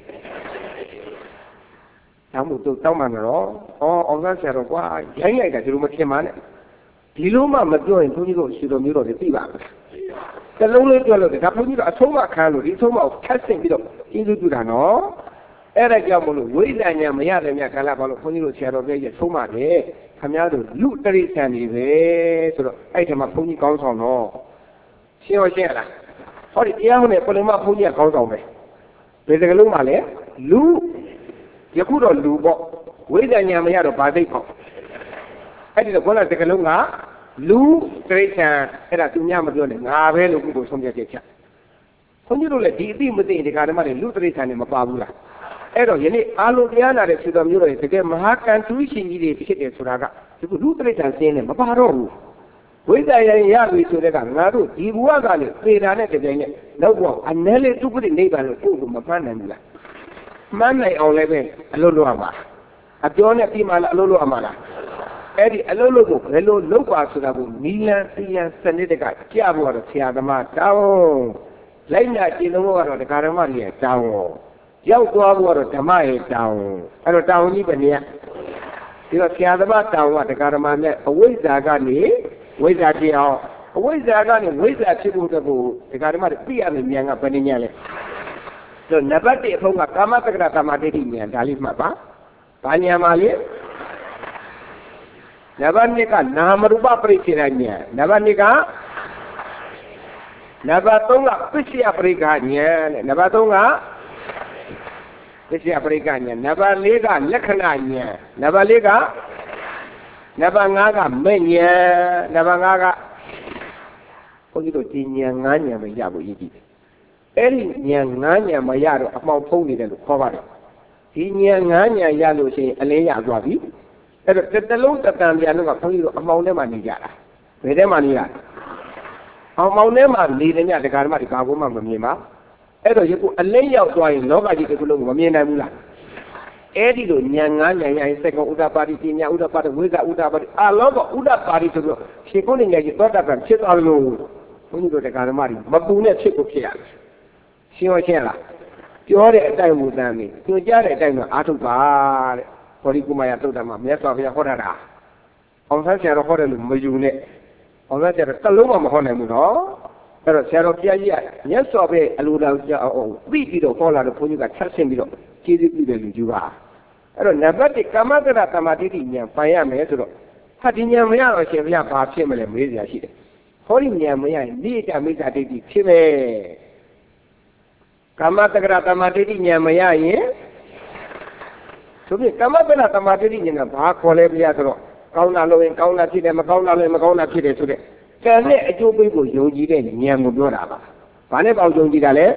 ဒါမှမဟုတ်တောင်းမှတော့ဩအောင်ဆန်းဆရာတော်ကွာရိုင်းရိုက်တာဒီလိုမထင်ပါနဲ့ဒီလိုမှမပြောရင်ဘုန်းကြီးတို့ရှိတော်မျိုးတော်တွေသိပါမယ်တလုံးလေးပြောလို့ဒါဘုန်းကြီးတို့အဆုံးမခံလို့ဒီအဆုံးမကိုခက်ဆင်ပြီးတော့ကျေးဇူးပြုတာနော်အဲ့ဒါကြောင့်မလို့ဝိဇ္ဇာဉာဏ်မရတယ်မြတ်ခန္ဓာဘာလို့ဘုန်းကြီးတို့ဆရာတော်ပြည့်ရဲ့ဆုံးမတယ်ခင်ဗျားတို့လူတရိစ္ဆာန်တွေပဲဆိုတော့အဲ့ဒီမှာဘုန်းကြီးကောင်းဆောင်တော့ရှင်းရောရှင်းလားဟောဒီတရားဟောနေပလင်မဘုန်းကြီးကကောင်းဆောင်ပဲဘယ်စကလုံးမှလဲလူယခုတော့လူပေါ့ဝိဇ္ဇာဉာဏ်မရတော့ဘာသိပေါ့အဲ့ဒီတော့ခေါင်းကစကလုံးကလူတရိစ္ဆာန်အဲ့ဒါသူများမပြောနဲ့ငါပဲလို့ခုကိုဆုံးဖြတ်ချက်ချဘုန်းကြီးတို့လည်းဒီအသိမသိဒီကာဓမ္မတွေလူတရိစ္ဆာန်တွေမပါဘူးလားအဲ့တော့ယနေ့အာလုံးတရားနာတဲ့ဆူတော်မျိုးတွေတကယ်မဟာကံတူးရှင်ကြီးတွေဖြစ်တယ်ဆိုတာကဒီကုလူတရိစ္ဆာန်စင်းနဲ့မပါတော့ဘူးဝိဇ္ဇာရရပြီဆိုတဲ့ကငါတို့ဒီဘဝကလည်းသေတာနဲ့တပြိုင်နက်နောက်ဘဝအနည်းလေးသူပတိနိဗ္ဗာန်လို့ကိုယ်ကိုမမှန်းနိုင်ဘူးလားမှန်းနိုင်အောင်လည်းပဲအလုပ်လုပ်ရမှာအပြောနဲ့ပြီးမှလားအလုပ်လုပ်ရမှာလားအဲ့ဒီအလုံးလုံးကိုဘယ်လိုလုပ်ပါဆိုတာကိုနီလန်စီလန်စနစ်တကကြားဖို့ကတော့ဆရာသမားတောင်းလိုက်နာကျင့်သုံးဖို့ကတော့တရားဓမ္မတွေရဲ့တောင်းရောက်သွားဖို့ကတော့ဓမ္မရဲ့တောင်းအဲ့တော့တောင်းကြီးပဲနေရဒီတော့ဆရာသမားတောင်းကတရားဓမ္မနဲ့အဝိဇ္ဇာကနေဝိဇ္ဇာဖြစ်အောင်အဝိဇ္ဇာကနေဝိဇ္ဇာဖြစ်ဖို့တကူတရားဓမ္မတွေသိရမယ်ဉာဏ်ကဘယ်နည်းညာလဲဆိုနံပါတ်တစ်အဖုံးကကာမတက္ကရာကာမဒိဋ္ဌိဉာဏ်ဒါလေးမှတ်ပါဘာဉာဏ်ပါလဲနံပါတ်နှစ်ကနာမရူပပရိစ္ဆေဒဉာဏ်နံပါတ်နှစ်ကနံပါတ်သုံးကပစ္စယပရိက္ခဉာဏ်တဲ့နံပါတ်သုံးကပစ္စယပရိက္ခဉာဏ်နံပါတ်လေးကလက္ခဏာဉာဏ်နံပါတ်လေးကနံပါတ်ငါးကမဲ့ဉာဏ်နံပါတ်ငါးကဘုန်းကြီးတို့ဒီဉာဏ်ငါးဉာဏ်ပဲရဖို့ရည်ကြည်တယ်အဲ့ဒီဉာဏ်ငါးဉာဏ်မရတော့အမှောင်ဖုံးနေတယ်လို့ခေါ်ပါတယ်ဒီဉာဏ်ငါးဉာဏ်ရလို့ရှိရင်အလင်းရသွားပြီအဲ့တော့တစ်လုံးတစ်တန်ပြန်တော့ခွန်ကြီးတို့အမောင်ထဲမှာနေကြတာဘယ်ထဲမှာနေရအောင်မောင်ထဲမှာနေတဲ့ညတက္ကရာမဒီကာကိုမှမမြင်ပါအဲ့တော့ယခုအလင်းရောက်သွားရင်လောကကြီးတစ်ခုလုံးကိုမမြင်နိုင်ဘူးလားအဲ့ဒီလိုဉာဏ်ငါးဉာဏ်ရရင်စက္ကုဥဒ္ဒပါတိပညာဥဒ္ဒပါတိဝိဇ္ဇာဥဒ္ဒပါတိအလောကဥဒ္ဒပါတိဆိုတော့ရှင်ကုန်းနေကြီးသောတာပန်ဖြစ်သွားလို့ဘုန်းကြီးတို့တက္ကရာမဒီမပူနဲ့ဖြစ်ကိုဖြစ်ရတယ်ရှင်းရရှင်းလားပြောတဲ့အတိုင်းမူတမ်းပြီညွှန်ကြားတဲ့အတိုင်းမှာအားထုတ်ပါတဲ့ဘောဓိကုမာယတုတ်တမှာမြတ်စွာဘုရားဟောတာအောင်ဆန်းဆရာတော်ဟောတယ်လို့မယူနဲ့အောင်ဆန်းဆရာတော်တစ်လုံးမှမဟောနိုင်ဘူးနော်အဲ့တော့ဆရာတော်ဘုရားကြီးကမြတ်စွာဘုရားအလိုတော်ကြောင့်အောင်ပြီးပြီးတော့ဟောလာတော့ဘုန်းကြီးကဆက်ဆင့်ပြီးတော့ကျေးဇူးပြုတယ်လူကြီးပါအဲ့တော့နံပါတ်တစ်ကာမတ္တတမာတိတိဉာဏ်ပိုင်ရမယ်ဆိုတော့ဟာဒီဉာဏ်မရတော့ရှင်ဘုရားဘာဖြစ်မလဲမေးစရာရှိတယ်ဟောဒီဉာဏ်မရရင်နိစ္စမိစ္ဆာဒိဋ္ဌိဖြစ်မယ်ကာမတက္ကရာတမာတိတိဉာဏ်မရရင်ဆိုပြီးကာမတက္ကရာတမာတိတိဉာဏ်ကဘာခေါ်လဲဘုရားဆိုတော့ကောင်းတာလို့ရင်ကောင်းတာဖြစ်တယ်မကောင်းတာလို့မကောင်းတာဖြစ်တယ်ဆိုတဲ့ကံနဲ့အကျိုးပေးကိုယုံကြည်တဲ့ဉာဏ်ကိုပြောတာပါဘာနဲ့ပေါင်းယုံကြည်တာလဲ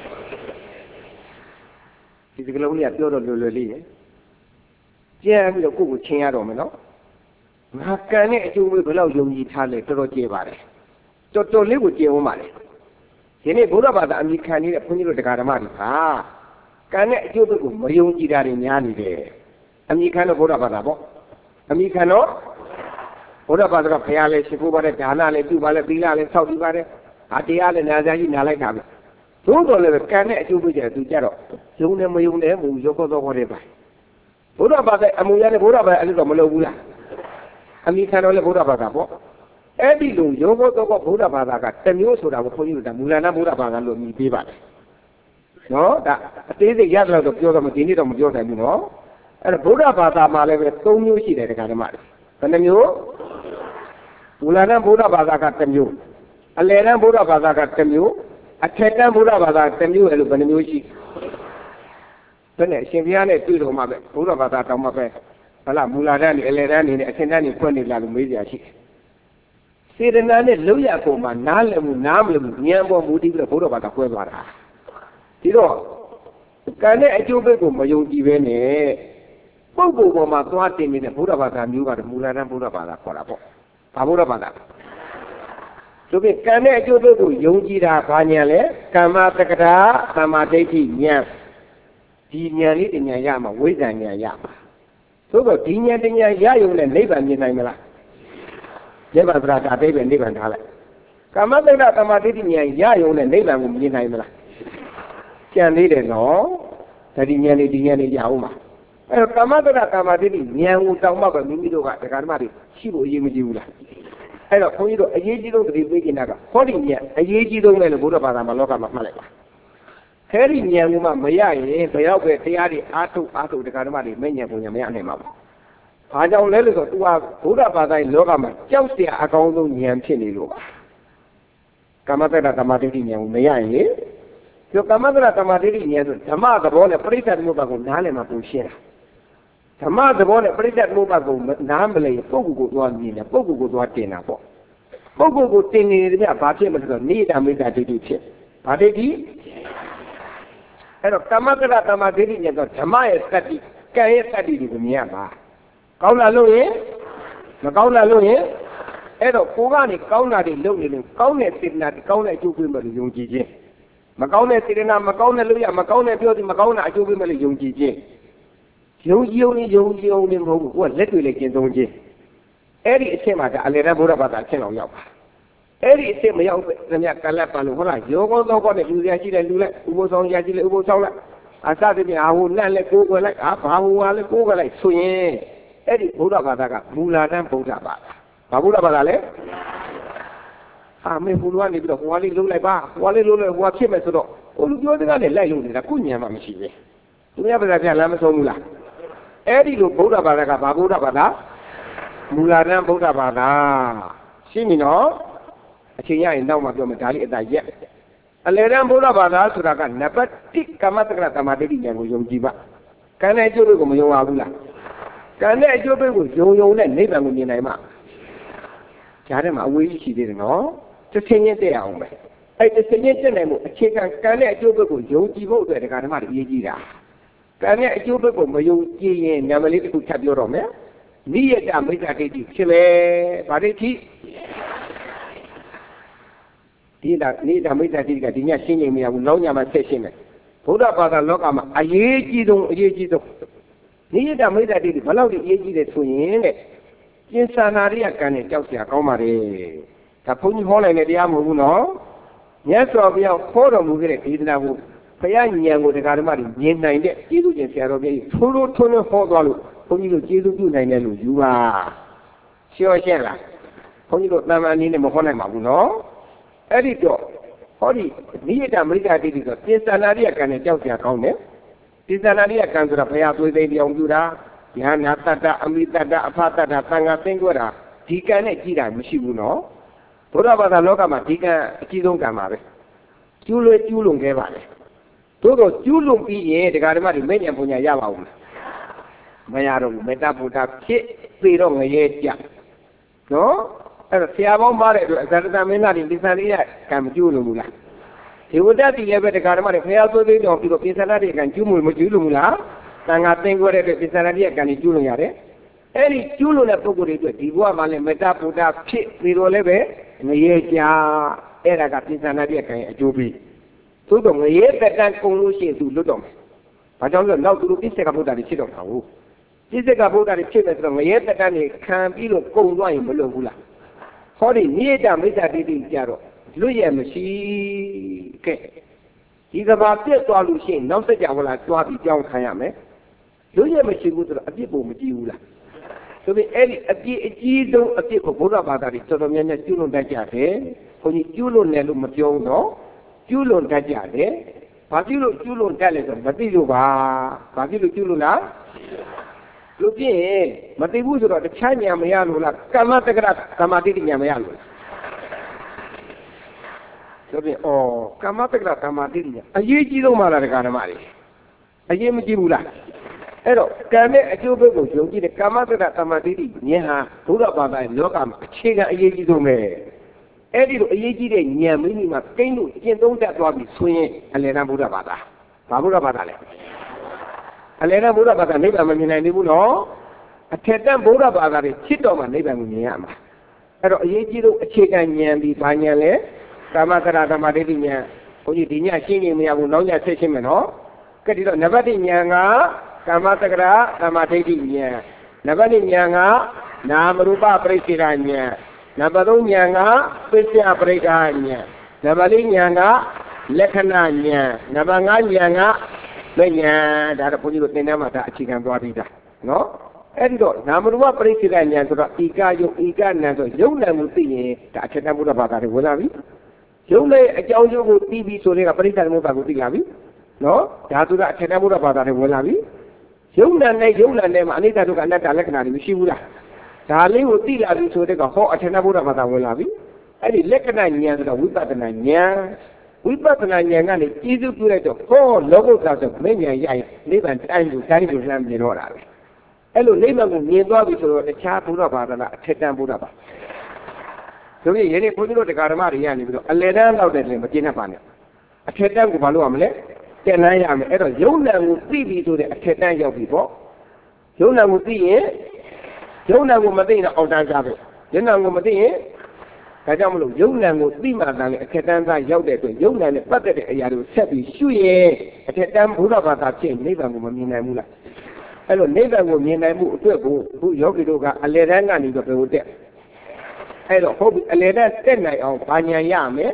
ဒီစကလုံးလေးကပြောတော့လွယ်လွယ်လေးရယ်ကြံပြီးတော့ကိုယ့်ကိုချင်းရတော့မယ်နော်ငါကံနဲ့အကျိုးပေးဘယ်လောက်ယုံကြည်ထားလဲတော်တော်ကြည်ပါတယ်တော်တော်လေးကိုကြည်ဝန်းပါလေဒီနေ့ဘုရားဘာသာအမိခံနေတဲ့ဘုန်းကြီးတို့တရားဓမ္မတွေဟာကံနဲ့အကျိုးပေးကိုမယုံကြည်တာတွေများနေတယ်အမိခံတော့ဘုရားဘာသာပေါ့အမိခံတော့ဘုရားဘာသာကဘုရားလည်းရှိခိုးပါတယ်ဒါနလည်းပြုပါလေသီလလည်းဆောက်တည်ပါတယ်ဟာတရားလည်းနာဇာကြီးနာလိုက်တာပဲသို့တော်လည်းကံနဲ့အကျိုးပေးကြတယ်သူကြတော့ယုံတယ်မယုံတယ်မူရောကောသောခေါ်တယ်ပါဘုရားဘာသာအမှုရတဲ့ဘုရားဘာသာအဲ့လိုတော့မလုပ်ဘူးလားအမိခံတော့လည်းဘုရားဘာသာပေါ့အဲ့ဒီလိုယောဂသောကဘုရားဘာသာကတစ်မျိုးဆိုတာကိုခွန်ကြီးတို့ကမူလနာဘုရားဘာသာလို့အမည်ပေးပါတယ်နော်ဒါအသေးစိတ်ရတော့ပြောတော့မဒီနေ့တော့မပြောနိုင်ဘူးနော်အဲ့တော့ဘုရားဘာသာမှာလည်းပဲသုံးမျိုးရှိတယ်တရားဓမ္မတွေဘယ်နှမျိုးမူလနာဘုရားဘာသာကတစ်မျိုးအလယ်တန်းဘုရားဘာသာကတစ်မျိုးအထက်တန်းဘုရားဘာသာတစ်မျိုးအဲ့လိုဘယ်နှမျိုးရှိဘယ်နဲ့အရှင်ဘုရားနဲ့တွေ့တော့မှပဲဘုရားဘာသာတောင်းမှပဲဟလာမူလတန်းနေအလယ်တန်းနေနဲ့အထက်တန်းနေဖွင့်နေလာလို့မေးကြရရှိတယ်စေတနာနဲ့လုံရကုန်မှာနားလည်မှုနားမလည်မှုဉာဏ်ပေါ်မူတည်ပြီးတော့ဘုရားဘာသာကွဲသွားတာဒီတော့ကံနဲ့အကျိုးပေးကိုမယုံကြည်ပဲနဲ့ပုဂ္ဂိုလ်ပေါ်မှာသွားတင်နေတဲ့ဘုရားဘာသာမျိုးကတော့မူလတန်းဘုရားဘာသာခေါ်တာပေါ့ဘာဘုရားဘာသာဆိုပြီးကံနဲ့အကျိုးပေးကိုယုံကြည်တာဘာဉာဏ်လဲကမ္မတက္ကရာသမာဓိဋ္ဌိဉာဏ်ဒီဉာဏ်လေးတဉာဏ်ရမှာဝိဇ္ဇာဉာဏ်ရမှာသို့တော့ဒီဉာဏ်တဉာဏ်ရရုံနဲ့နိဗ္ဗာန်မြင်နိုင်မလားနိဗ္ဗာန်ဆိုတာဒါအိဗယ်နိဗ္ဗာန်ထားလိုက်ကာမတက္ကရာသမာဓိဋ္ဌိဉာဏ်ရရုံနဲ့နိဗ္ဗာန်ကိုမြင်နိုင်မလားကြံသေးတယ်နော်ဒါဒီဉာဏ်လေးဒီဉာဏ်လေးရအောင်ပါအဲ့တော့ကာမတက္ကရာသမာဓိဋ္ဌိဉာဏ်ကိုတောင်းမှပဲမိမိတို့ကတရားဓမ္မတွေရှိဖို့အရေးမကြီးဘူးလားအဲ့တော့ခွန်ကြီးတို့အရေးကြီးဆုံးသတိပေးနေတာကဟောဒီဉာဏ်အရေးကြီးဆုံးလေလို့ဘုရားဘာသာမှာလောကမှာမှတ်လိုက်ပါခဲဒီဉာဏ်ကမှမရရင်ဘယ်ရောက်ပဲတရားတွေအားထုတ်အားထုတ်တရားဓမ္မတွေမဉာဏ်ပုံဉာဏ်မရနိုင်ပါဘူး။ဘာကြောင့်လဲလို့ဆိုတော့ तू ဟာဘုရားဘာသာရဲ့လောကမှာကြောက်စရာအကောင်းဆုံးဉာဏ်ဖြစ်နေလို့ပါ။ကာမတ္တရသမာဓိဉာဏ်ကိုမရရင်ဒီကာမတ္တရသမာဓိဉာဏ်ဆိုဓမ္မသဘောနဲ့ပရိစ္ဆေသမုပ္ပါကိုနားလည်မှပုံရှင်းတာ။ဓမ္မသဘောနဲ့ပရိစ္ဆေသမုပ္ပါကိုနားမလည်ပုဂ္ဂိုလ်ကိုသွားမြင်တယ်ပုဂ္ဂိုလ်ကိုသွားတင်တာပေါ့။ပုဂ္ဂိုလ်ကိုတင်နေတယ်ဗျဘာဖြစ်မလဲဆိုတော့နိဒာမိစ္ဆာဒိဋ္ဌိဖြစ်။ဘာဒိဋ္ဌိအဲ့တော့ကမ္မတ္တရသမာဓိဉာဏ်တော့ဓမ္မရဲ့သတ္တိကံရဲ့သတ္တိကိုမြင်ရပါကောင်းလာလို့ရင်မကောင်းလာလို့ရင်အဲ့တော့ကိုကနေကောင်းတာတွေလုပ်နေလို့ကောင်းတဲ့စေတနာကောင်းတဲ့အကျိုးပေးမယ်လို့ယုံကြည်ခြင်းမကောင်းတဲ့စေတနာမကောင်းတဲ့လို့ရမကောင်းတဲ့ပြောသည်မကောင်းတဲ့အကျိုးပေးမယ်လို့ယုံကြည်ခြင်းယုံကြည်ုံနဲ့ယုံကြည်ုံနဲ့မဟုတ်ဘူးကိုကလက်တွေလည်းကျင့်သုံးခြင်းအဲ့ဒီအချက်မှာဒါအလယ်တန်းဘုရားဘာသာအချက်အောင်ရောက်ပါအဲ့ဒီအချက်မရောက်တဲ့မြတ်ကလပ်ပန်လို့ဟုတ်လားရောကောသောကောနဲ့လူရရှိတဲ့လူလိုက်ဥပုသ်ဆောင်ရရှိတဲ့ဥပုသ်ဆောင်လိုက်အစသဖြင့်အာဟုနတ်လည်းကိုယ်ကိုယ်လိုက်အာဘာဟုဝါလည်းကိုယ်ကိုယ်လိုက်ဆိုရင်အဲ့ဒီဘုရားဘာသာကမူလာတန်းဘုရားဘာသာဘာဘုရားဘာသာလဲအာမေဘုရားနေပြီးတော့ဟိုကလေးလုံးလိုက်ပါဟိုကလေးလုံးလိုက်ဟိုကဖြစ်မယ်ဆိုတော့ဟိုလူပြောတဲ့ကလည်းလိုက်လို့နေတာကိုညံမှမရှိပဲသူများဘာသာပြန်လမ်းမဆုံးဘူးလားအဲ့ဒီလိုဘုရားဘာသာကဘာဘုရားဘာသာမူလာတန်းဘုရားဘာသာရှင်းပြီနော်အချိန်ရရင်နောက်မှပြောမယ်ဒါလေးအတာရက်အလယ်တန်းဘုရားဘာသာဆိုတာကနံပါတ်တစ်ကမ္မတက္ကရာတမာတိဉာဏ်ကိုယုံကြည်ပါကံတဲ့အကျိုးတွေကိုမယုံပါဘူးလားကံတဲ့အကျိုးတွေကိုယုံယုံနဲ့နိဗ္ဗာန်ကိုမြင်နိုင်မှာကြားထဲမှာအဝေးကြီးရှိသေးတယ်နော်တစ်ဆင်းချင်းတက်အောင်ပဲအဲ့တစ်ဆင်းချင်းတက်နိုင်မှုအခြေခံကံတဲ့အကျိုးတွေကိုယုံကြည်ဖို့အတွက်ဒီကဓမ္မတွေအရေးကြီးတာကံတဲ့အကျိုးတွေကိုမယုံကြည်ရင်ညမလေးတစ်ခုထပ်ပြောတော့မယ်နိယတမိစ္ဆာဒိဋ္ဌိဖြစ်ပဲဗာဒိဋ္ဌိဒီဒါနိဒမိစ္ဆာဒိဋ္ဌိကဒီညရှင်းနေမရဘူးနောက်ညမှာဆက်ရှင်းမယ်ဘုရားဘာသာလောကမှာအရေးကြီးဆုံးအရေးကြီးဆုံးနိယတမိစ္ဆာဒိဋ္ဌိဘယ်လောက်အရေးကြီးတယ်ဆိုရင်တဲ့ကျင်စာနာရိယကံနဲ့ကြောက်စရာကောင်းပါတယ်ဒါဘုန်းကြီးဟောလိုက်တဲ့တရားမဟုတ်ဘူးနော်မြတ်စွာဘုရားဟောတော်မူခဲ့တဲ့ဒေသနာကိုဘုရားဉာဏ်ကိုတရားဓမ္မတွေမြင်နိုင်တဲ့ကျေးဇူးရှင်ဆရာတော်ကြီးထိုးထိုးထွန်းထွန်းဟောသွားလို့ဘုန်းကြီးတို့ကျေးဇူးပြုနိုင်တယ်လို့ယူပါရှင်းရှင်းလားဘုန်းကြီးတို့တမန်အနေနဲ့မဟောနိုင်ပါဘူးနော်အဲ့ဒီတော့ဟောဒီနိယတမိစ္ဆာဒိဋ္ဌိဆိုကျင်စာနာရိယကံနဲ့ကြောက်စရာကောင်းတယ်ကျင်စာနာရိယကံဆိုတာဘုရားသွေးသိမ်းပြောင်းပြတာဉာဏ်နာတတ္တအမိတတ္တအဖတတ္တသံဃာသိင်္ဂွတာဒီကံနဲ့ကြည်တာမရှိဘူးနော်ဘုရားဘာသာလောကမှာဒီကံအကြီးဆုံးကံပါပဲကျူးလွယ်ကျူးလွန်ခဲ့ပါလေသို့တော့ကျူးလွန်ပြီးရင်တရားဓမ္မတွေမဲ့ညာပူညာရပါဦးမရတော့ဘူးမေတ္တာဘုရားဖြစ်ပြီးတော့ငရဲကြနော်အဲ့တော့ဆရာပေါင်းပါတဲ့အတွက်အဇရတမင်းသားတွေဒီစံလေးရကံမကျူးလွန်ဘူးလားဒီဝတ္တတိလည်းပဲတရားဓမ္မတွေဖျားသွေးသိတော်ပြီးတော့ပိဿနာတွေကံကျူးမွေမကျူးလွန်ဘူးလားသံဃာသိင်္ဂွတဲ့အတွက်ပိဿနာတွေကံကျူးလွန်ရတယ်အဲ့ဒီကျူးလွန်တဲ့ပုဂ္ဂိုလ်တွေအတွက်ဒီဘဝမှာလည်းမေတ္တာဘုရားဖြစ်ပြီးတော့လည်းပဲငရဲကြအဲ့ဒါကပိဿနာတွေကံရဲ့အကျိုးပေးသို့တော့ငရဲတက်တန်းကုန်လို့ရှိရင်သူလွတ်တော့မယ်ဘာကြောင့်လဲနောက်သူတို့ပိဿကဘုရားတွေဖြစ်တော့တာဟုတ်ပိဿကဘုရားတွေဖြစ်မယ်ဆိုတော့ငရဲတက်တန်းတွေခံပြီးတော့ကုန်သွားရင်မလွတ်ဘူးလားဟောဒီနိယတမိစ္ဆာဒိဋ္ဌိကြတော့လွတ်ရမရှိကဲဒီကဘာပြတ်သွားလို့ရှိရင်နောက်ဆက်ကြဝလာသွားပြီးကြောင်းခံရမယ်လွတ်ရမရှိဘူးဆိုတော့အပြစ်ပုံမကြည့်ဘူးလားဆိုပြီးအဲ့ဒီအပြစ်အကြီးဆုံးအပြစ်ကိုဘုရားဘာသာတွေတော်တော်များများကျူးလွန်တတ်ကြတယ်ဘုန်းကြီးကျူးလွန်တယ်လို့မပြောဘူးနော်ကျူးလွန်တတ်ကြတယ်ဘာဖြစ်လို့ကျူးလွန်တတ်လဲဆိုတော့မသိလို့ပါဘာဖြစ်လို့ကျူးလွန်လားလူပြည့်မသိဘူးဆိုတော့တခြားညာမရလို့လားကမ္မတက္ကရာကမ္မတိတိညာမရလို့ဆိုပြီးအော်ကမ္မတက္ကရာကမ္မတိတိညာအရေးကြီးဆုံးပါလားတရားဓမ္မတွေအရေးမကြီးဘူးလားအဲ့တော့ကံနဲ့အကျိုးဘက်ကိုယုံကြည်တဲ့ကမ္မတက္ကရာကမ္မတိတိညာဟာဘုရားဘာသာရဲ့လောကမှာအခြေခံအရေးကြီးဆုံးပဲအဲ့ဒီလိုအရေးကြီးတဲ့ဉာဏ်မိမိမှာကိန်းလို့ကျင့်သုံးတတ်သွားပြီဆိုရင်အလယ်တန်းဘုရားဘာသာဘာဘုရားဘာသာလဲအလယ်တန်းဘုရားဘာသာနိဗ္ဗာန်မမြင်နိုင်သေးဘူးနော်အထက်တန်းဘုရားဘာသာတွေချစ်တော်မှနိဗ္ဗာန်ကိုမြင်ရမှာအဲ့တော့အရေးကြီးဆုံးအခြေခံဉာဏ်ဒီဘာဉာဏ်လဲကာမတရာဓမ္မဒိဋ္ဌိဉာဏ်ဘုန်းကြီးဒီညရှင်းနေမရဘူးနောက်ညဆက်ရှင်းမယ်နော်ကဲဒီတော့နံပါတ်တစ်ဉာဏ်ကကာမတရာဓမ္မဒိဋ္ဌိဉာဏ်နံပါတ်နှစ်ဉာဏ်ကနာမရူပပရိစ္ဆေဒဉာဏ်နံပါတ်သုံးဉာဏ်ကပစ္စယပရိက္ခဉာဏ်နံပါတ်လေးဉာဏ်ကလက္ခဏာဉာဏ်နံပါတ်ငါးဉာဏ်ကမဉာဏ်ဒါတော့ဘုန်းကြီးတို့သင်တန်းမှာဒါအခြေခံသွားပြီးသားနော်အဲ့ဒီတော့နာမရူပပရိစ္ဆေဒဉာဏ်ဆိုတော့ဧကယုတ်ဧကနံဆိုယုံနံမှုသိရင်ဒါအထက်တန်းဘုရားဘာသာတွေဝင်လာပြီယုံလေအကြောင်းကျိုးကိုသိပြီးဆိုတဲ့ကပရိစ္ဆေဒမှုဘာကိုသိလာပြီနော်ဒါဆိုတာအထက်တန်းဘုရားဘာသာတွေဝင်လာပြီယုံနံနဲ့ယုံနံနဲ့မှာအနိစ္စဒုက္ခအနတ္တလက္ခဏာတွေမရှိဘူးလားဒါလေးကိုသိလာပြီဆိုတဲ့ကဟောအထက်တန်းဘုရားဘာသာဝင်လာပြီအဲ့ဒီလက္ခဏာဉာဏ်ဆိုတော့ဝိပဿနာဉာဏ်ဝိပဿနာဉာဏ်ကနေကျေးဇူးပြုလိုက်တော့ဟောလောကုတ္တရာဆိုမဉာဏ်ရရင်နိဗ္ဗာန်တိုင်းကိုတိုင်းကိုလှမ်းမြင်တော့တာပဲအဲ့လိုနိဗ္ဗာန်ကိုမြင်သွားပြီဆိုတော့တခြားဘုရားဘာသာအထက်တန်းဘုရားပါဆိုပြီးယနေ့ဘုန်းကြီးတို့တရားဓမ္မတွေရနေပြီးတော့အလယ်တန်းလောက်တဲ့လည်းမကျင့်တတ်ပါနဲ့အထက်တန်းကိုဘာလို့ရမလဲတက်နိုင်ရမယ်အဲ့တော့ယုံနံကိုသိပြီဆိုတဲ့အထက်တန်းရောက်ပြီပေါ့ယုံနံကိုသိရင်ယုံနံကိုမသိရင်အောက်တန်းစားပဲယုံနံကိုမသိရင်ဒါကြောင့်မလို့ယုံနံကိုသိမှတန်လေအထက်တန်းသားရောက်တဲ့အတွက်ယုံနံနဲ့ပတ်သက်တဲ့အရာတွေကိုဆက်ပြီးရှုရဲအထက်တန်းဘုရားဘာသာဖြစ်နိဗ္ဗာန်ကိုမမြင်နိုင်ဘူးလားအဲ့လိုနိဗ္ဗာန်ကိုမြင်နိုင်မှုအတွက်ကိုအခုယောဂီတို့ကအလေတန်းကနေတော့ဘယ်လိုတက်အဲ့တော့ဟုတ်ပြီအလေတန်းတက်နိုင်အောင်ဘာဉာဏ်ရမယ်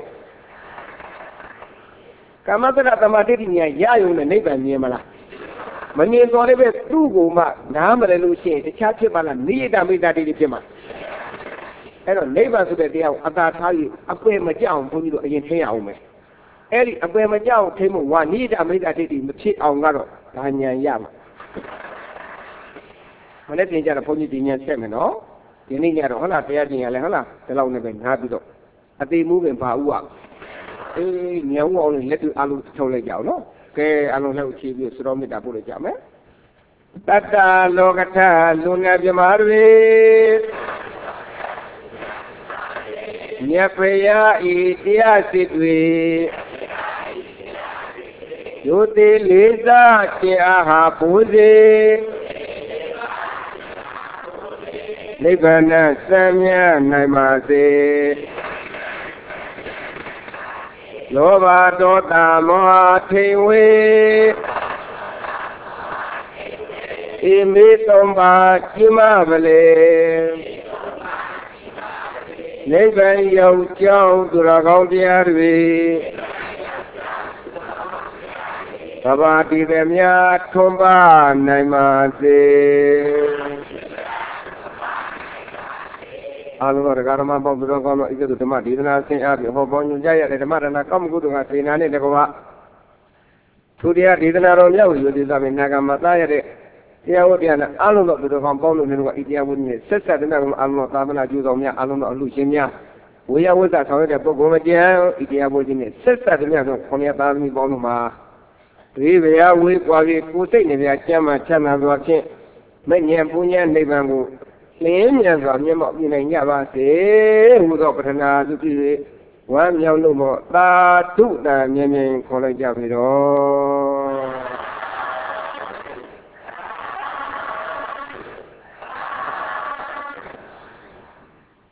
ကာမတ္တရသမာဓိဉာဏ်ရရုံနဲ့နိဗ္ဗာန်မြင်မလားမမြင်တော့လည်းပဲသူ့ကိုမှနားမလဲလို့ရှိရင်တခြားဖြစ်ပါလားနိယတမိတ္တတိဖြစ်မှာအဲ့တော့နိဗ္ဗာန်ဆိုတဲ့တရားကိုအသာထားပြီးအပယ်မကြောက်ဘုန်းကြီးတို့အရင်ထိရအောင်မယ်အဲ့ဒီအပယ်မကြောက်ထိမှုဝါနိယတမိတ္တတိမဖြစ်အောင်ကတော့ဒါဉာဏ်ရမှာမနေ့ပြင်ကြတော့ဘုန်းကြီးဒီဉာဏ်ဆက်မယ်နော်ဒီနေ့ညတော့ဟုတ်လားတရားကျင်ရလဲဟုတ်လားဒီလောက်နဲ့ပဲနားပြီးတော့အသေးမှုပင်ပါဥอ่ะအေးညောင်းအောင်လက်တူအလုံးထုတ်လိုက်ကြအောင်နော်ကဲအလုံးလောက်ချီးပြီးစရောမေတ္တာပို့လိုက်ကြမယ်တတ္တလောကထလူငယ်ပြမာတွေမြတ်ဖရာဤတရားစစ်တွေယုတိလေးစားခြင်းအားဟာပူစေနိဗ္ဗာန်စံမြတ်နိုင်ပါစေလောဘဒေါသမောဟထိန်ဝေဣမိသုံးပါးจิมပလေနိဗ္ဗာန်ရောက်ကြောင်းသူတော်ကောင်းတရားတွေသဘာတိသည်များထွန်းပါနိုင်ပါစေအလုံးစုံဓမ္မပေါင်းသူတော်ကောင်းတို့ဣဇတုဓမ္မဒေသနာဆင်းအားဖြင့်ဟောပေါ်ညွှန်ကြားရတဲ့ဓမ္မရဏကောင်းမှုကုသိုလ်ကစေနာနဲ့တကွာသူတရားဒေသနာတော်မြောက်ယူသေးသဖြင့်နာဂမသားရတဲ့တရားဝတ္တရားနဲ့အလုံးစုံသူတော်ကောင်းပေါင်းတို့လည်းကဣတရားဝတ္တရားဆက်ဆက်တဲ့ကအလုံးစုံသာသနာကျိုးဆောင်များအလုံးစုံအလှရှင်များဝေယဝိသဆောင်ရတဲ့ပုဂ္ဂိုလ်မကျန်ဣတရားဝတ္တရားနဲ့ဆက်ဆက်တဲ့များဆိုခေါင်းရသားသမီးပေါင်းတို့မှာဒီဗျာဝေးကွာပြီးကိုယ်စိတ်နဲ့ဗျာကျမ်းမှချမ်းသာစွာဖြင့်မဉ္ဇဉ်ပူဉ္ဇဉ်နိဗ္ဗာန်ကိုလင်းမြန်စွာမျက်မှောက်ပြုနိုင်ကြပါစေဟူသောပထနာသုတိဝမ်းမြောက်လို့မောသာဓုတံမြင်မြင်ခေါ်လိုက်ကြပြီတော့